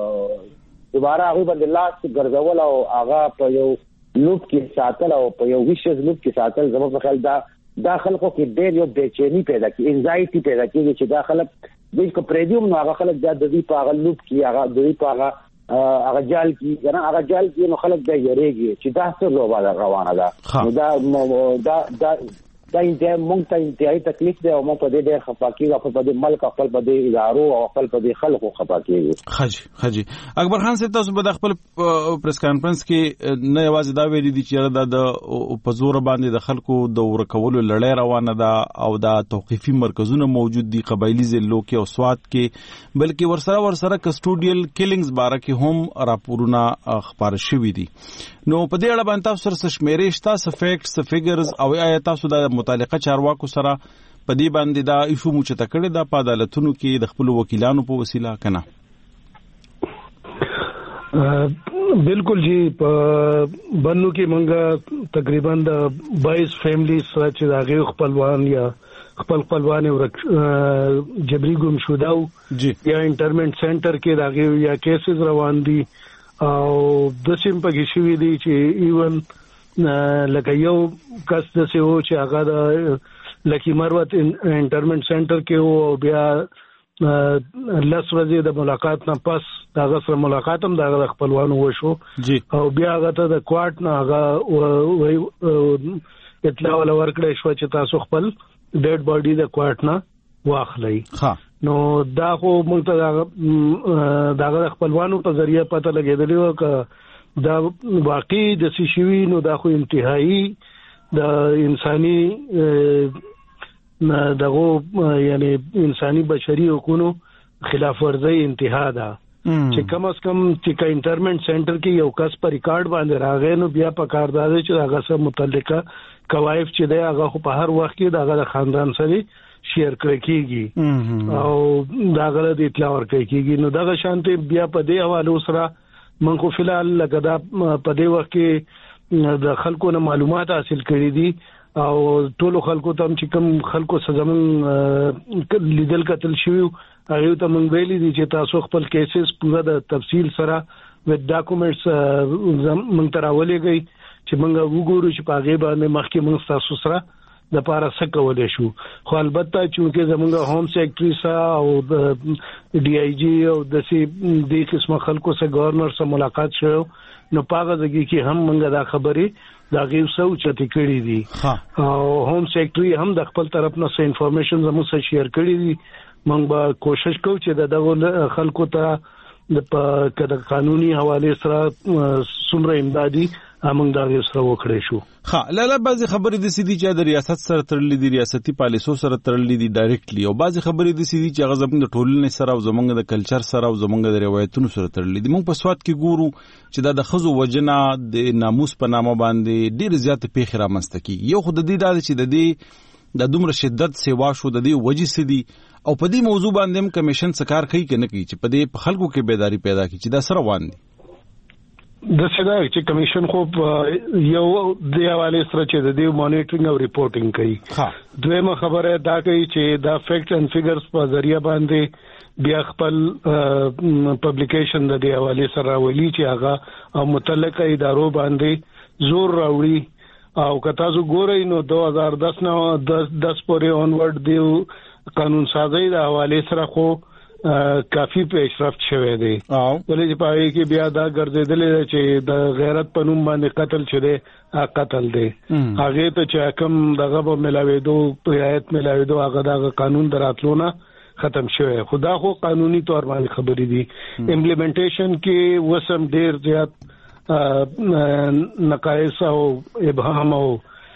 هغه باندې لاس ګرځول او هغه په یو لوپ کې ساتل او په یو ویشز لوپ کې ساتل. زموږ په خیال دا خلکو کې ډېر یو بېچینی پیدا کوي، انزایټي پیدا کوي چې دا خلک د پریډیوم نو هغه خلک د دې په هغه لوپ کې هغه د دې په هغه جال کې کنه هغه جال کې نو خلک دا یریږي چې دا څه لوبه روانه ده. دا انتهایی مونږ ته انتهایی تکلیف دی او مونږ په دې ډېر خفه کېږو، په دې ملک، خپل په دې ادارو او خپل په دې خلکو خفه کېږو. خجي اکبر خان صاحب، تاسو به د خپل پریس کانفرنس کې نه یوازې دا ویلي دي چې دا د په زور باندې د خلکو د ورکولو لړۍ روانه ده او دا توقیفي مرکزونه موجود دي قبایلی ضلعو کې او سوات کې، بلکې ورسره کسټوډیل کیلینګز باره کې هم راپورونه خبر شوي دي. نو په دې اړه باندې تاسو سره شمیرې شته، څه فیکټس، څه فیګرز، او آیا تاسو د متعلقه چارواکو سره په دې باندې دا ایشو موچته کړی دا په عدالتونو کې د خپل وکیلانو په وسیله کنه؟ بالکل جی، په بنو کې مونږه تقریبا د 22 فیملی سره چې داغه خپلوان یا خپلوان جبري ګم شوده یا انټرمنټ سنټر کې داغه یا کیسز روان دي او د سیم په شوی دي چې ایون لکه یو کس د څه و چې هغه د لکی مروت انټرمنټ سنټر کې او بیا لس ورځې د ملاقات نه پس هغه سره ملاقات هم د خپلوانو وشو او بیا هغه ته د کوارټ نه هغه اطلاع ورکړې شو چې تاسو خپل ډیډ باډي د کوارټ نه واخلئ. نو دا خو موږ ته دا خپلوانو په ذریعہ پته لګېدلی و که دا واقعي د سشوي، نو دا خو انتهایی د انساني دغه یعنی انساني بشري حقوقو خلاف ورزي انتها ده چې کم از کم چې انټرمنټ سنټر کې یو کس پر ریکارډ باندې راغی نو بیا په کار دی چې هغه سره متعلقه کوایف چې دی هغه خو په هر وخت کې دغه خاندان سره شیر کړی کیږي او دغه د اطلاع ورکړي کیږي. نو دغه شانتي بیا په دې حواله سره من خو فلحال لکه دا په دې وخت کې د خلکو نه معلومات حاصل کړي دي او ټولو خلکو ته چې کوم خلکو سزمن لیدل کتل شوی هغه ته مونږ ویلي دي چې تاسو خپل کیسز پورا د تفصیل سره وذ ډاکومېنټس مونږ ته راولېږئ چې مونږ وګورو چې په هغه باندې مخکې مونږ تاسو سره د پاره څه کولای شو. خو البته چې زمونږ هوم سیکرټري سره او د ډي آی جی او د دې قسمه خلکو سره گورنر سره ملاقات شو نو پاغه دغه کې هم مونږ دا خبرې دا غیو سو چتی کړی دي او هوم سیکرټري هم د خپل طرف نه څه انفارمیشن زموږ سره شیر کړی دي. مونږ به کوشش کوو چې دغه خلکو ته د قانوني حواله سره څومره امدادي موږ دا سره وکړې شو. لاله بعضی خبرې د سيدي چې د ریاست سره تړلې دي، ریاستي پالیسو سره تړلې دي ډایرکټلی، او بعضی خبرې د سيدي چې هغه زموږ د ټولنې سره او زموږ د کلچر سره او زموږ د روایتونو سره تړلې دي. موږ په سواد کې ګورو چې دا د خزو وجنه د ناموس په نامه باندې ډېر زیات پیښې رامنځته کیږي. یو خو د دې چې د دې د دومره شدت سیوا شو د دې وجې سدي او په دې موضوع باندې هم کمیشن څه کار کوي کنه کوي چې په دې خلکو کې بیداری پیدا کړي چې دا سره روان دي د څه دا چې کمیشن خو یو د حواله سره چې د دې مانیټرینګ او ریپورټینګ کوي دویمه خبره دا کوي چې دا فیکټ اینڈ فیګرز په ذریعہ باندې بیا خپل پبلیکیشن د دې حواله سره ولي چې هغه متعلقه ادارو باندې زور راوړي او که تاسو ګورئ نو 2010 پورې اونورډ دی قانون سازي د حواله سره خو کافی پیشرفت شوه دی ولې چې پای کې بیا دا ګرځیدل چې د غیرت په نوم باندې قتل شوه قتل دی هغه ته چې کوم دغه په ملاويدو پرایت ملاويدو هغه د قانون دراتلونه ختم شوه خدا خو قانوني تور باندې خبرې دي امپلیمنټیشن کې وسم ډیر زیات نقایص او ابهام او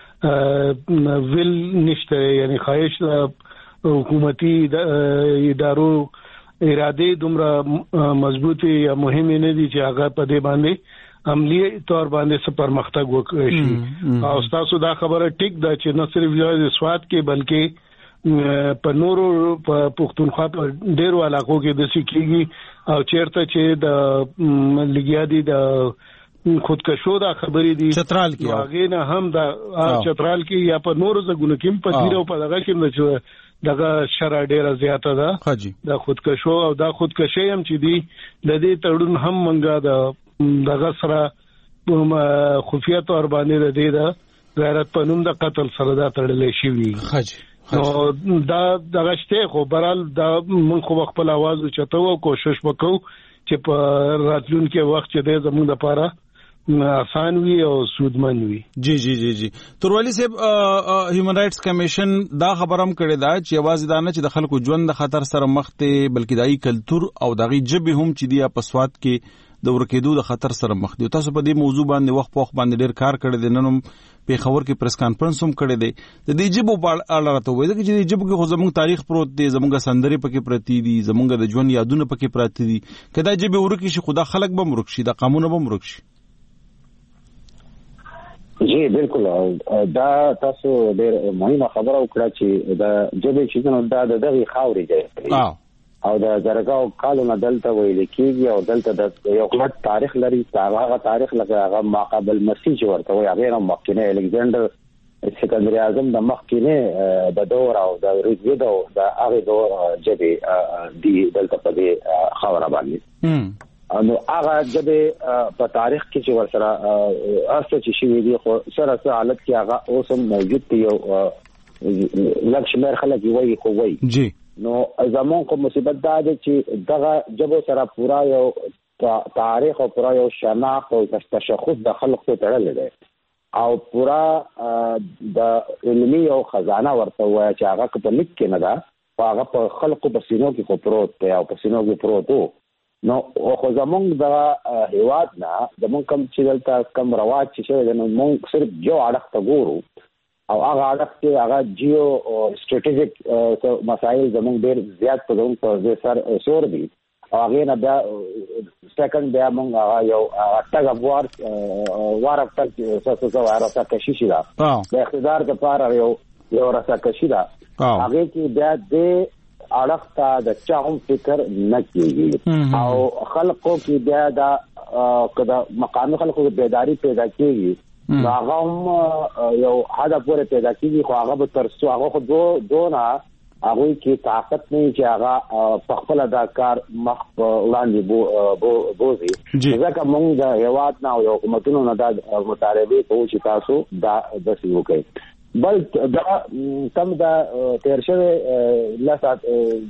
ویل نشته یعنی خواهش حکومتي ادارو اراده دومره مضبوطی یا مهمه نه دي چې هغه په دې باندې عملی تور باندې څه پرمختګ وکړي شي او تاسو دا خبره ټیک ده چې نه صرف د سواد کې بلکې په نورو په پښتونخوا په ډیرو علاقو کې د سکیږي او چیرته چې د لګیا دي د خودکشو دا خبرې دي چترال کې هغه نه هم د چترال کې یا په نورو ځګونو کې په تیرو په دغه کې دغه شرع ډیره زیاته ده د خودکشو او د خودکشي هم چې دي د دې تړون هم منګه دغه سره خفیه تور باندې د دې د غیرت په نوم د قتل سره دا تړلې شي نو دا دغه شته خو برال دا مونږ خو خپل आवाज چتو او کوشش وکړو چې په راتلونکي وخت چې د زموږ لپاره آسان وي او سودمن وي جی توروالی صاحب هیومن رائټس کمیشن دا خبرم کړی دا چې आवाज دانه چې د خلکو ژوند د خطر سره مخ ته بلکې دای کلچر او دغه جبه هم چې دی په سواد کې د ورکېدو د خطر سره مخ دي تاسو په دې موضوع باندې وخت په وخت باندې ډیر کار کړی دی نن په خبر کې پریس کانفرنس هم کړی دی د دې جبو په اړه راته وایي چې د جبو کې خو زموږ تاریخ پروت دی زموږ سندري پکې پرتی دي زموږ د ژوند یادونه پکې پراتی دي کدا جبه ورکی شي خدا خلک به مرک شي د قانون به مرک شي جی بالکل دا تاسو ډېر مهمه خبره وکړه چې دا جبه چې نو دا دغه خاوري دی او د زرګاو کالونه دلته ویل کېږي او دلته د یو غلط تاریخ لري هغه تاریخ لکه هغه ماقبل مسیح ورته وي هغه مخکینه الکساندر سکندری اعظم د مخکینه د دور او د ریګیدو د هغه دور جبه دی دلته په دې خبره باندې نو هغه جبه په تاریخ کې چې ورسره اصل چې شي دی خو سره حالت کې هغه اوسم موجود دی او لکشمیر خلک وایي خو وایي جی نو زمون کو مصیبت دا ده چې دغه جبو سره پورا یو تاریخ او پورا یو شناخت او تشخص د خلکو تړل دی او پورا د علمي او خزانه ورته وایي چې هغه په لیک کې نه ده هغه په خلکو په سینو کې خو پروت دی او په سینو کې پروت نو خو زمونږ د هیواد نه زمونږ کم چې دلته کم رواج چې شوی نو مونږ صرف جو اړخ ته ګورو او هغه اړخ کې هغه جیو سټریټیجیک مسایل زمونږ ډېر زیات په زمونږ په سر سور دي او هغه نه بیا سیکنډ بیا مونږ هغه یو اټګ وار څه واره کشي شي دا د اقتدار لپاره یو راسه کشي دا هغه کې بیا د اړخ ته د چاهم فکر نه کیږي او خلکو کې بیا دا کدا مقام خلکو بیداری پیدا کیږي هغه هم یو حدا پورې پیدا کیږي خو هغه به ترسو هغه خو دونه هغه کې طاقت نه چې هغه په خپل دا کار مخ وړاندې بوزي ځکه موږ د هیواد نه او حکومتونو نه دا مطالبه کوو چې تاسو دا د څه وکړي بل دا کم دا تیر شوه لسات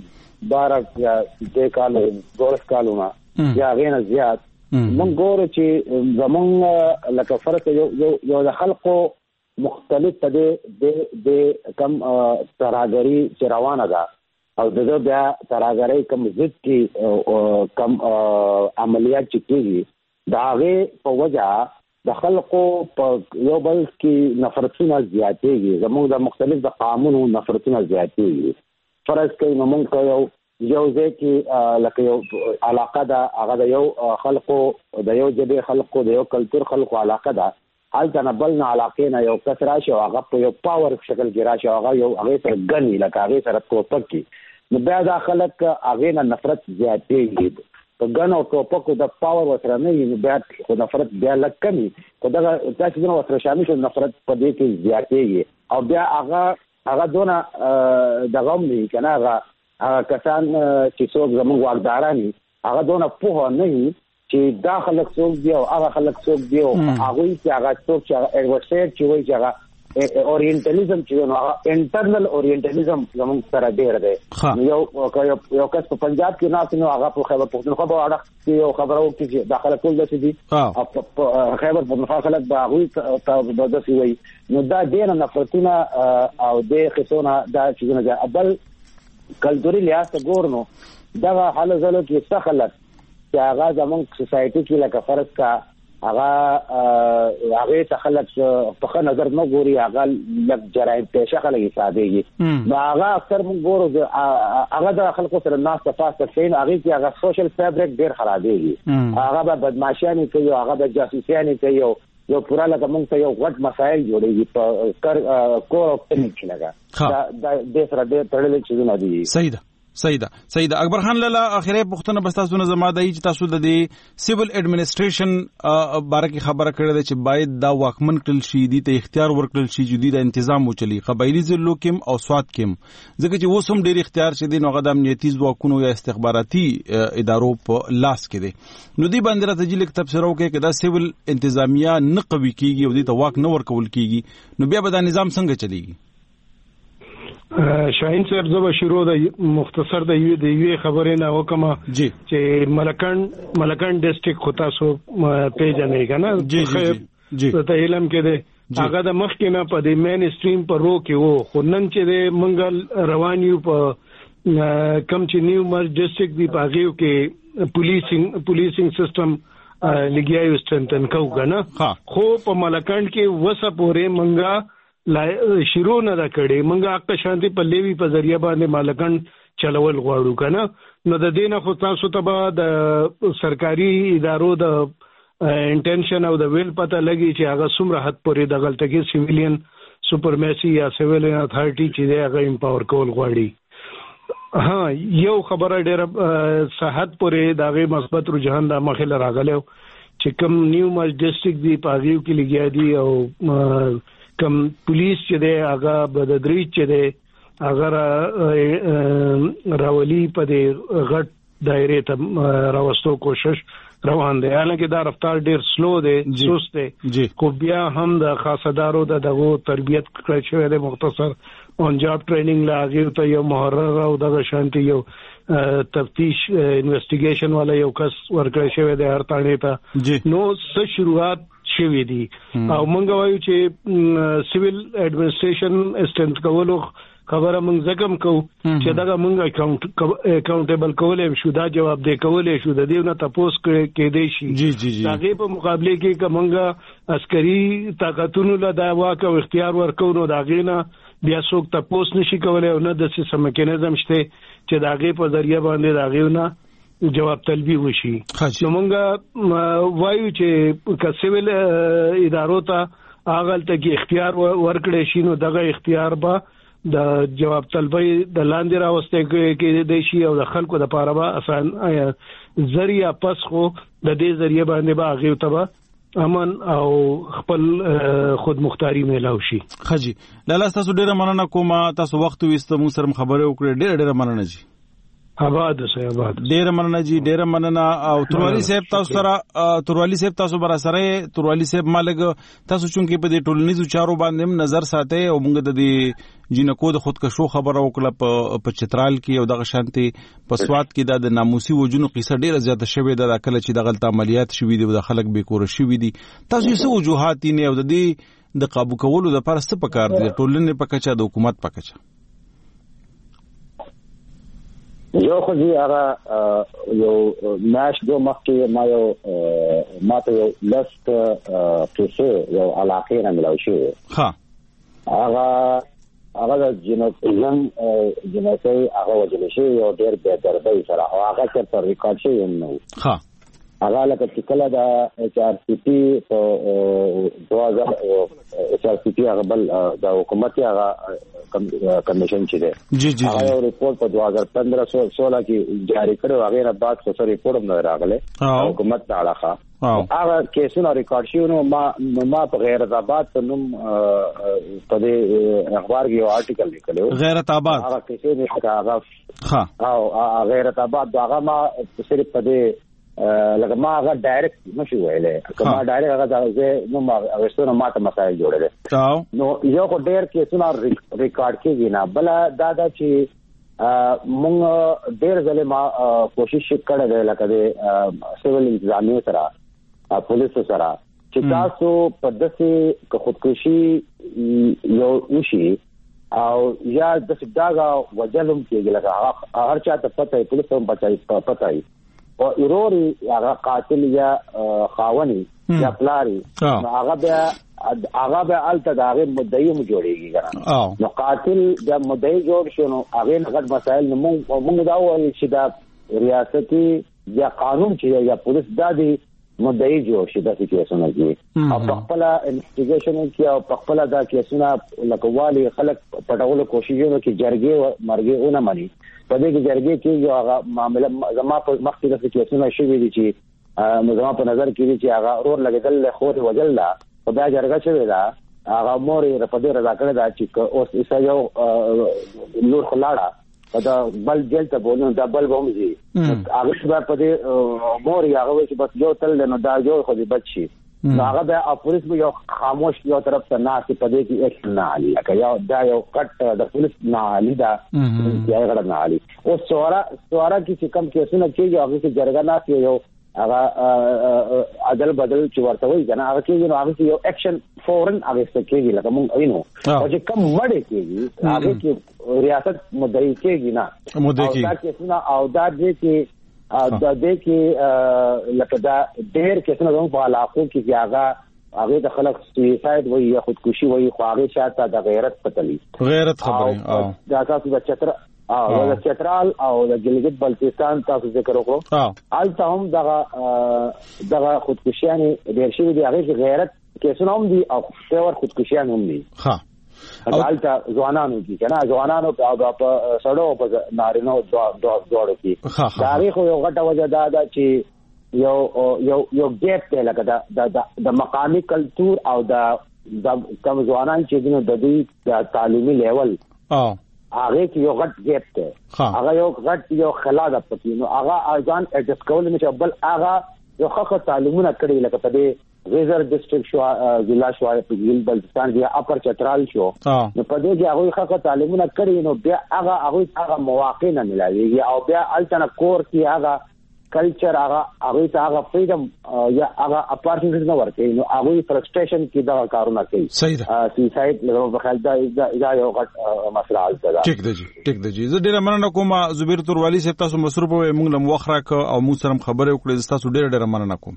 12 یا د کال 12 کالونه یا غینه زیات موږ ګورو چې زمونږ لکه فرق یو د خلکو مختلف د کم تراګری چې روانه ده او دغه بیا تراګری کم ضد کې کم عملیات چې کیږي دا هغه په وجه د خلکو په یو بل کې نفرتونه زیاتېږي زموږ د مختلف د قانونو نفرتونه زیاتېږي فرض کوي نو موږ یو ځای کې لکه یو علاقه ده هغه د یو خلکو د یو جبه خلکو د یو کلچر خلکو علاقه ده الته نه بل نه علاقې نه یو کس راشي او هغه په یو پاور شکل کې راشي او هغه سره ګنی لکه هغه سره توپک کې نو بیا دا خلک هغه نه نفرت زیاتېږي په ګن او ټوپکو د پاور وسره نه وي بیا خو نفرت بیا لږ کمي خو دغه تاسو نو وسره شامل شو نفرت په دې کې زیاتېږي او بیا هغه دونه دغه مې کنه هغه کسان چې څوک زموږ واکداران هغه دونه په نه چې دا خلک څوک دی او هغه خلک څوک دی او هغه چې هغه څوک چې ایڈوسایډ چې وایي چې هغه اورینټالیزم چې نو هغه انټرنل اورینټالیزم زموږ سره ډېر دی یو کس په پنجاب کې ناس نو هغه په خیبر پختونخوا په اړه کې یو خبرو کې داخله کول دي چې خیبر پختونخوا خلک به هغه ته داسې وایي نو دا ډېر نفرتونه او د خصونه دا چې نه بل کلتوري لحاظ ته ګورنو دا حال زلو کې څه خلک چې هغه زموږ سوسایټي کې لکه فرض کا هغه څه خلک په ښه نظر نه ګوري هغه لږ جرایم پیشه خلک حسابېږي نو هغه اکثر موږ ګورو هغه د خلکو سره ناس تفاصیل فین هغه کې هغه سوشل فیبریک ډېر خرابېږي هغه به بدمعشیانې کوي هغه به جاسوسیانې کوي یو پورا لکه موږ ته یو غټ مسایل جوړېږي په کور او کلینیک کې لګا دا د سره ډېر تړلې چیزونه دي صحیح ده اکبر خان لاله اخیری پښتنه بس تاسو نه زما دای چې تاسو د دې سیول اډمنسټریشن باره کې خبره کړې ده چې باید دا واکمن کړل شي دي ته اختیار ورکړل شي چې د تنظیم وچلي قبایلی ضلعو کې او سواد کې ځکه چې وسوم ډېر اختیار شي دي نو غدا امنیتي ځواکونو یا استخباراتي ادارو په لاس کې دي نو دی باندې راته چې لیک تفسیر وکړي چې دا سیول انتظامیه نه قوي کیږي او د ته واک نه ورکول کیږي نو بیا به دا نظام څنګه چلیږي شاهین صاحب زو شروع د مختصر د یوې خبرې نه وکم چې ملکان ډیسټریکټ خطا سو پیژنې کنه جی ته علم کې ده هغه د مخ کې نه په د مین سټریم پر رو کې وو خو نن چې د منګل روان یو په کم چې نیو مرج ډیسټریکټ دی پاغیو کې پولیسینګ سیستم لګیاو ستنتن کو کنه خو په ملکان کې وسه پورې منګا شروع نه دا کړي منګه اکه شانتي په لیوی په ذریعہ باندې مالکان چلول غواړو کنه نو د دینه خو تاسو ته د سرکاري ادارو د انټنشن او د ویل پته لګي چې هغه څومره حد پورې د غلطګي سیویلین سپرمیسی یا سیویلین اتھارټي چې هغه امپاور کول غواړي یو خبره ډېر صحت پورې دغه مثبت رجحان د مخه راغلو چې کوم نیو مرج ډیسټریکټ دی پاغیو کې لګیا دي او کم پولیس چې دی هغه بددری چې دی هغه راولي په دې غټ دایره ته راوستو کوشش روان دی حالانکه دا رفتار ډیر سلو دی سست دی خو بیا هم د خاصدارو دغه تربیت کړی شوی دی مختصر اون جاب ټریننګ لاغي ته یو محرر او دغه شانتي یو تفتیش انویسټیګیشن والا یو کس ورکړی شوی دی هر تاڼې ته نو څه شروعات شوی دي او مونږ وایو چې سیویل اډمنسټریشن اسټنټ کولو خبره مونږ زکم کو چې دا مونږ اکاونټیبل کولای شو دا جواب دی کولای شو د دې نه تاسو کې دی شي هغه په مقابله کې کومه عسکري طاقتونو له دا واک او اختیار ورکونو دا غینه بیا څوک تاسو نشي کولای او نه د سیستم میکانیزم شته چې دا غي په ذریعہ باندې دا غیونه جواب طلبي وشي نو مونږ وایو چې که سیویل ادارو ته اغل ته کې اختیار ورکړي شي نو دغه اختیار به د جواب طلبي د لاندې راوسته کې د شي او د خلکو د پاره به آسان ذریعہ پس خو د دې ذریعہ باندې به هغه ته امن او خپل خود مختاری ملاوي شي خجی لاله تاسو ډیره مننه کوم تاسو وخت وست مو سره خبرې وکړې ډیره مننه جی آباد سه آباد ډیر مننه جی ډیر مننه او توروالی صاحب تاسو سره تاسو برا سره توروالی صاحب مالګ تاسو چونکې په دې ټولنیزو چارو باندې نظر ساتي او موږ د دې جنکو د خودکشو خبره وکړه په چترال کې او دغه شانتي په سواد کې د ناموسي وجونو قصه ډیره زیاته شوې ده کله چې د غلط عملیات شوې دي د خلک به کور شوې دي تاسو یې وجوهات نه او د دې د قابو کولو د پر څه پکار دي ټولنې پکچا د حکومت پکچا یو خو دې هغه یو ناش دو مخکې ما ته یو لست کیسه یو علاقه نه ملو شي هغه د جنوبي هغه وجل شي یو ډېر به دربې سره هغه چې پر ریکارډ شي نو هغه لکه چې کله د HRCP په 2000 HRCP هغه بل د حکومت هغه کمیشن چې دی هغه ریپورت په 2015-16 کې جاری کړو. هغه نه بعد څه ریپورت هم راغله حکومت ته علاقه هغه کیسونه ریکارډ شوی. نو ما په غیرت آباد په نوم په دې اخبار کې یو آرټیکل لیکلو. غیرت آباد هغه کیسې نه هغه غیرت آباد هغه ما صرف په دې لکه ما هغه ډایرکټ نشو ویلې کما ډایرکټ هغه ځای نو ما اوسونه ماته مسایل جوړل. نو یو کو ډیر کیسونه ریکارډ کیږي نه بل دا چې مونږ ډیر ځله ما کوشش کړې ده لکه د سیول انتظامیه سره پولیس سره چې تاسو په دسه خودکشي یو وشي او یا د دغه وجلم کېږي لکه هر چا ته پته وي پولیس هم پته وي او ایروري هغه قاتل یا خاوني یا پلاري هغه به الته دغه مدعي مو جوړيږي نو قاتل د مدعي جوړ شنو هغه غټ مسائل موږ دا وایي چې دا ریاستي یا قانون چې یا پولیس دادي مدعي جوړ شي د کیسونو کې او په خپل انویسټیګیشن کې او په خپل دا کیسونه لکوالي خلک پټولو کوششونه کې جرګې مرګې اونه مانی په دې کې جرګې کې یو هغه معاملې زما په مخکې د کیسونو شوې دي چې زما په نظر کې دي چې هغه اور لګیدل خو وجل لا په دا جرګه شوې ده هغه موري په دې رضا کړی دا چې اوس یو نور خلاړه دا بل جیل ته بولنه دا بل بومځي هغه څه په دې موري هغه چې بس یو تل نو دا یو خو دې بچي هغه د پولیس یو خاموش یو طرف ته ناس په دې کې اکشن نه علي لکه یو دا یو کټ د پولیس نه علي دا یې غړ نه علي او سوارا کې کوم کیسونه کېږي هغه چې جرګه ناس یو هغه عدل بدل چې ورته وایي کنه هغه کې نو هغه یو اکشن فورن هغه څه کېږي لکه مونږ وینو او چې کم مړ کېږي هغه کې ریاست مدعي کېږي نه دا کیسونه او دا دې کې لکه دا ډېر کیسونه زموږ په علاقو کې هغه د خلک سویساید وایي یا خودکشي وایي خو هغه شاته د غیرت پتلی غیرت خبره دا تاسو د چترال او د ګلګت بلتستان تاسو ذکر وکړو البته هم دغه خودکشیانه ډېر شوی دی هغه غیرت کیسونه هم دي او څور خودکشیان هم دي البته ځوانانو کې کنه ځوانانو په سړو په نارینو دوړو کې تاریخ یو غټه وجه دا چې یو ګیپ ته لکه د مقامی کلچر او د کم ځوانان چې د دوی د تعلیمي لیول هغه کې یو غټ ګیپ ته هغه یو خلا ده پکې نو هغه ځان اډجسټ کول نشي بل هغه یو خاصه تعلیمونه کړی لکه په دې ریزر ډیسټریکټ شو ضلع شو په ګیل بلتستان کې اپر چترال شو نو په دې کې هغه خاصه تعلیمونه کړی نو بیا هغه مواقع نه ملایي او بیا الټنه کور کې هغه کلچر هغه فریډم یا هغه اپارچونټیز نه ورته نو هغه فرستریشن کې دا کارونه کوي صحیح ده سوساید له بخل دا یو غټ مسله ده. ټیک ده جی زه ډیره مننه کوم زبیر توروالی صاحب تاسو مصروف وئ موږ لم وخره او موږ سره خبرې وکړې تاسو ډیره مننه کوم.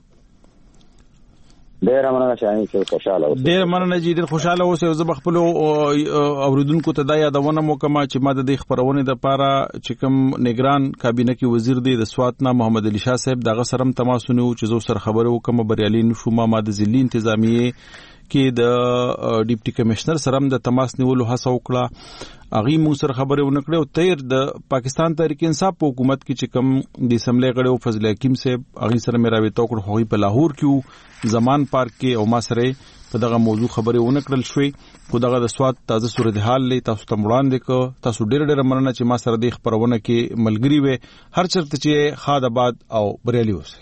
ډیر مننه چې خوشاله اوسئ. ډیر مننه جی ډیر خوشاله اوسئ. زه خپل اوریدونکو ته دا یادونه موکما چې ما د خبرونه د پاره چې کوم نگران کابینه کې وزیر دی د سواتنا محمد علي شاه صاحب دغه سرم تماسونه چې زو سره خبرو کوم بریالي نشو ما د ضلع انتظامیه کې د ډیپټي کمشنر سره د تماس نیولو هڅه وکړه. اغي مو سره خبره ونکړو تیر د پاکستان تحریک انصاف په حکومت کې چې کوم د اسمبلی غړو فضل حکیم صاحب اغي سره مې راوي توکړ خوې په لاهور کې زمان پارک کې او ما سره په دغه موضوع خبره ونکړل شوې خو دغه د سواد تازه صورتحال لې تاسو ته وړاندې کو. تاسو ډېر مننه چې ما سره د خبرونه کې ملګری وې. هر چرته چې خاد آباد او بریالي اوسه.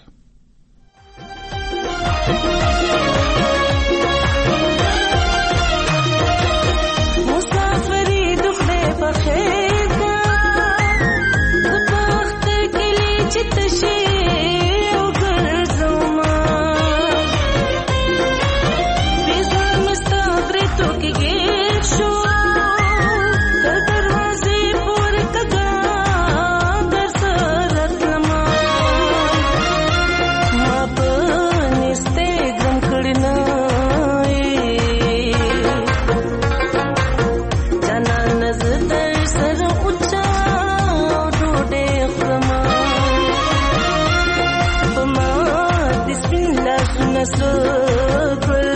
Stay سوکل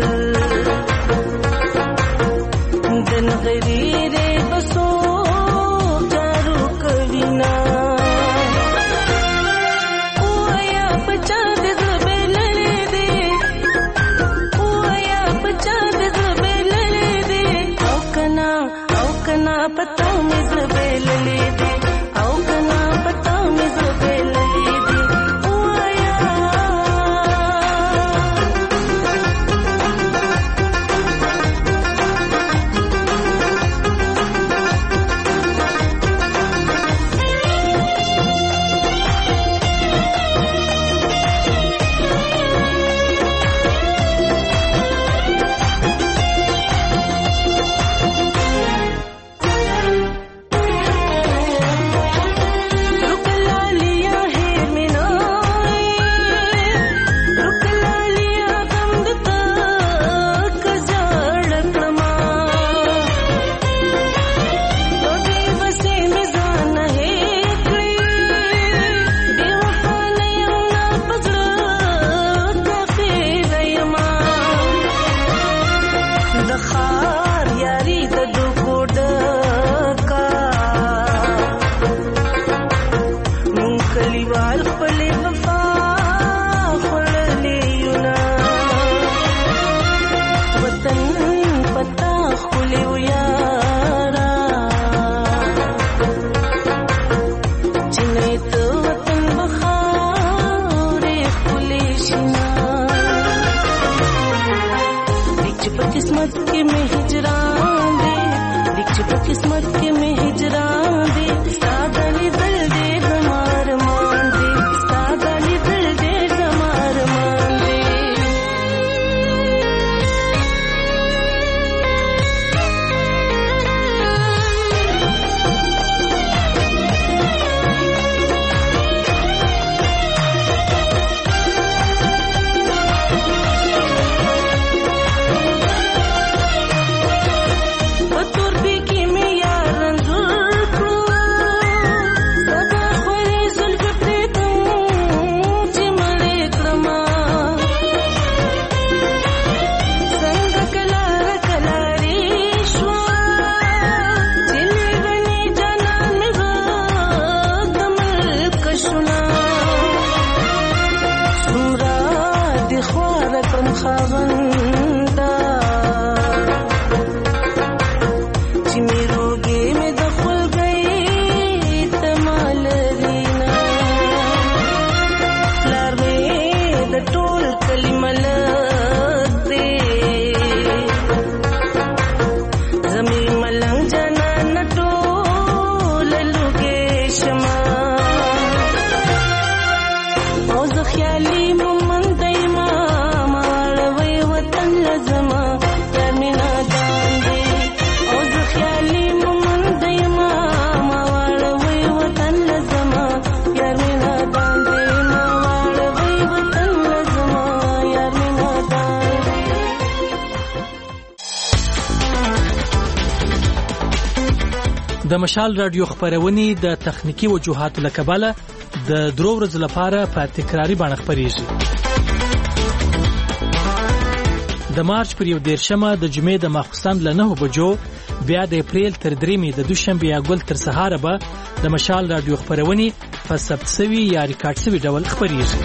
دن غریره بسو جارو کوینا اویا بچا د زبللې دي اویا بچا د زبللې دي او کنا پتا مې زبللې دي او کنا پتا مې زبللې دي اویا د مشال رادیو خبرونه د تخنیکی وجوهاتو له کبله د درو ورځې لپاره په تکراری باندې خبريږي. د مارچ پر 11مه د جمعې د ماخوستن له 9 بجو بیا د اپریل تر 3مې د دوشنبه یا ګل تر سهار به د مشال رادیو خبرونه په ثبت شوی یا ریکارډ شوی ډول خبريږي.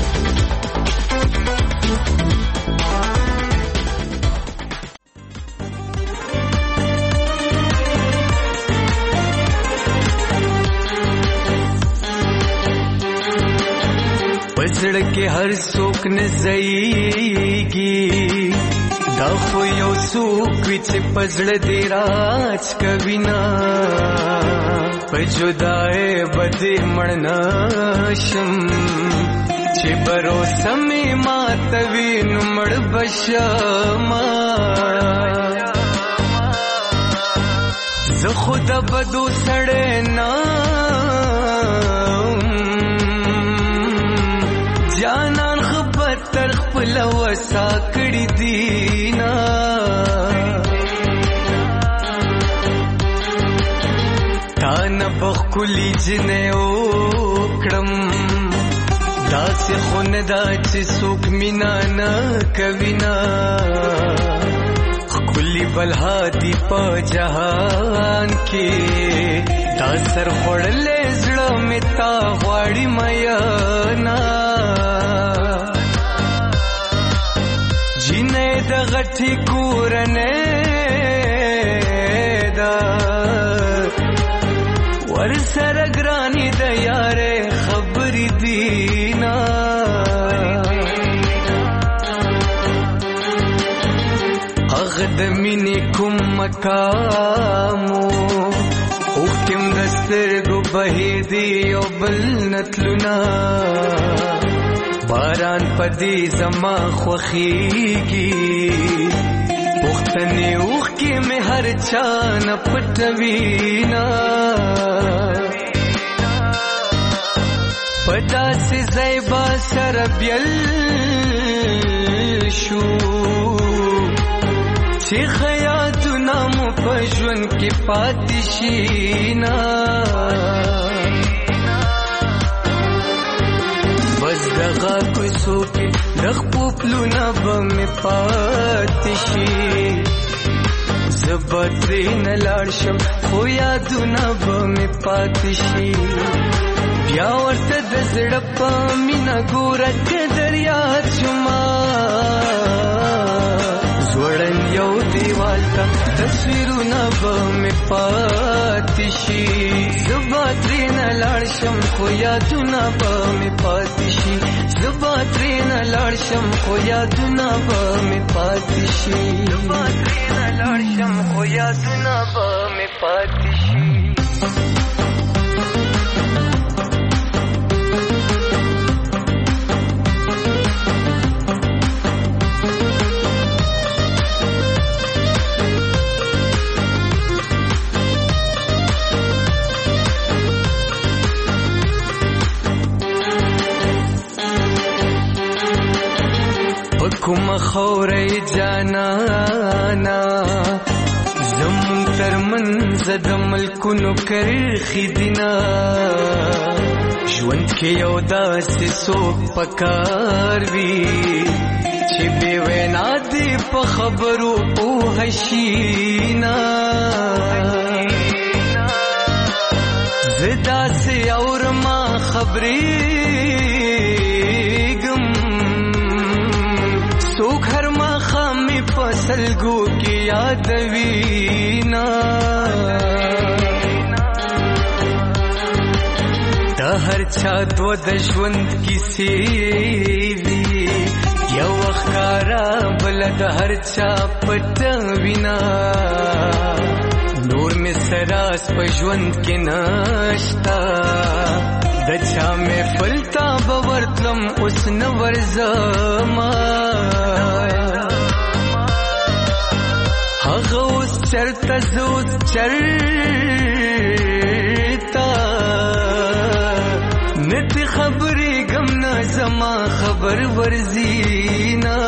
पजड़ के हर सोक न जईगी दा खो यो सोक विच पजड़ दे राज कविना पजुदाए बदे मणनाशम चे भरोसा में मातवी नुमड़ बशमा ज खुद बदो सड़े ना جانان خبت تر خپل وسا کړی دینا تا نه بخلی جنې او کړم داسې خون دا چې څوک مینا نه کوینا خلی بلهادي په جهان کې دا سر خړلې زړه مې تا غواړي میانا جنې د غټي کورنه دا ور سره ګرانی د یاره خبرې دینا اغد مینې کوم مقامو اوختم دستر گو بهیدی او بل نتلونا باران پدی زما خوخیگی پختنی اوخ کی میں ہر چان پٹوینا پدا سی زیبا سربیل شو چی خیاتنا مو پجون کی پاتشینا بس دغا کوسو کی دغ پوپلونا بمی پاتشی زباترین لارشم خو یادونا بمی پاتشی بیا ورته د زړه په مینا ګوره که دریاد شما زوړن یو دیوال ته تصویرونه به مې پاتې شي زه به ترېنه لاړ شم خو یادونه به مې پاتې شي زه به ترېنه لاړ شم خو یادونه به مې پاتې شي زه به ترېنه لاړ شم خو یادونه به مې پاتې شي کوم خورې جانانا زمون تر منځ د ملکونو کرخي دینا ژوند کې یو داسې څوک پکار وي چې بې وینا دې په خبرو پوه شي نه زه داسې اورما خبرې سلګو کې یادوینا د هر چا دو د ژوند کیسې وي یو ښکارا بل د هر چا پټ وینا نور مې سراس په ژوند کې نشتا د چا مې فلتا باورتلم اوس نه ورزما هغه اوس چرته زوس چرتا نتی خبرې غم نه زما خبر ورزینا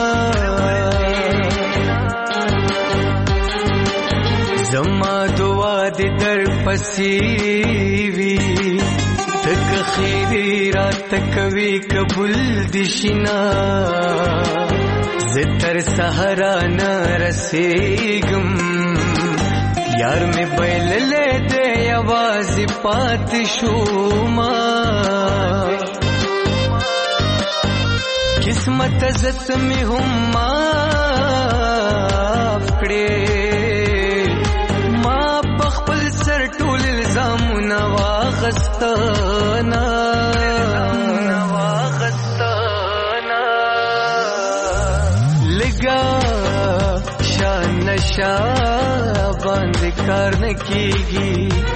زما دعا دې در پسې وي تک خیری رات کوي قبول دي شینا زتر سهرا نه رسېږم یار مې بایللې دې یوازې پاتې شوما قسمت عزت مې هم معاف کړې ما په خپل سر ټول الزامونه واخستانه نشا باندې کار نه کیږي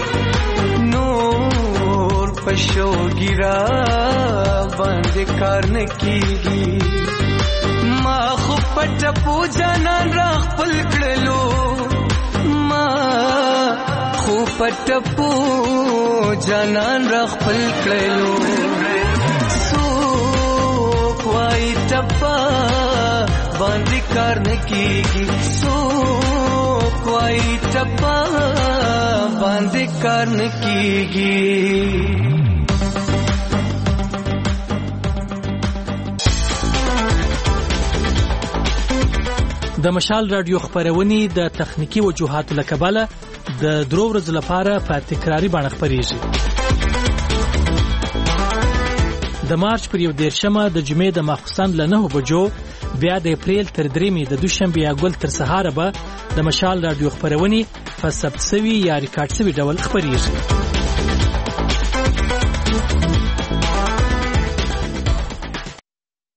نور پښو ګرا باندې کار نه کیږي ما خو پټ پوجانان را خپل کړلو ما خو پټ پوجانان را خپل کړلو سو کوای ټپا باندې کار نه کیږي سو کوای ټپا باندې کار نه کیږي د مشال رادیو خبرونه د تخنیکی وجوهاتو لکباله د درو ورځې لپاره په تکراری باندې خبريږي. د مارچ پر 11مه د جمعې د ماخوستن له 9 بجو بیا د اپریل تر 3مې د دوشنبه یا ګل تر سهار به د مشال رادیو خبرونه په ثبت شوی یا ریکارډ شوی ډول خبريږي.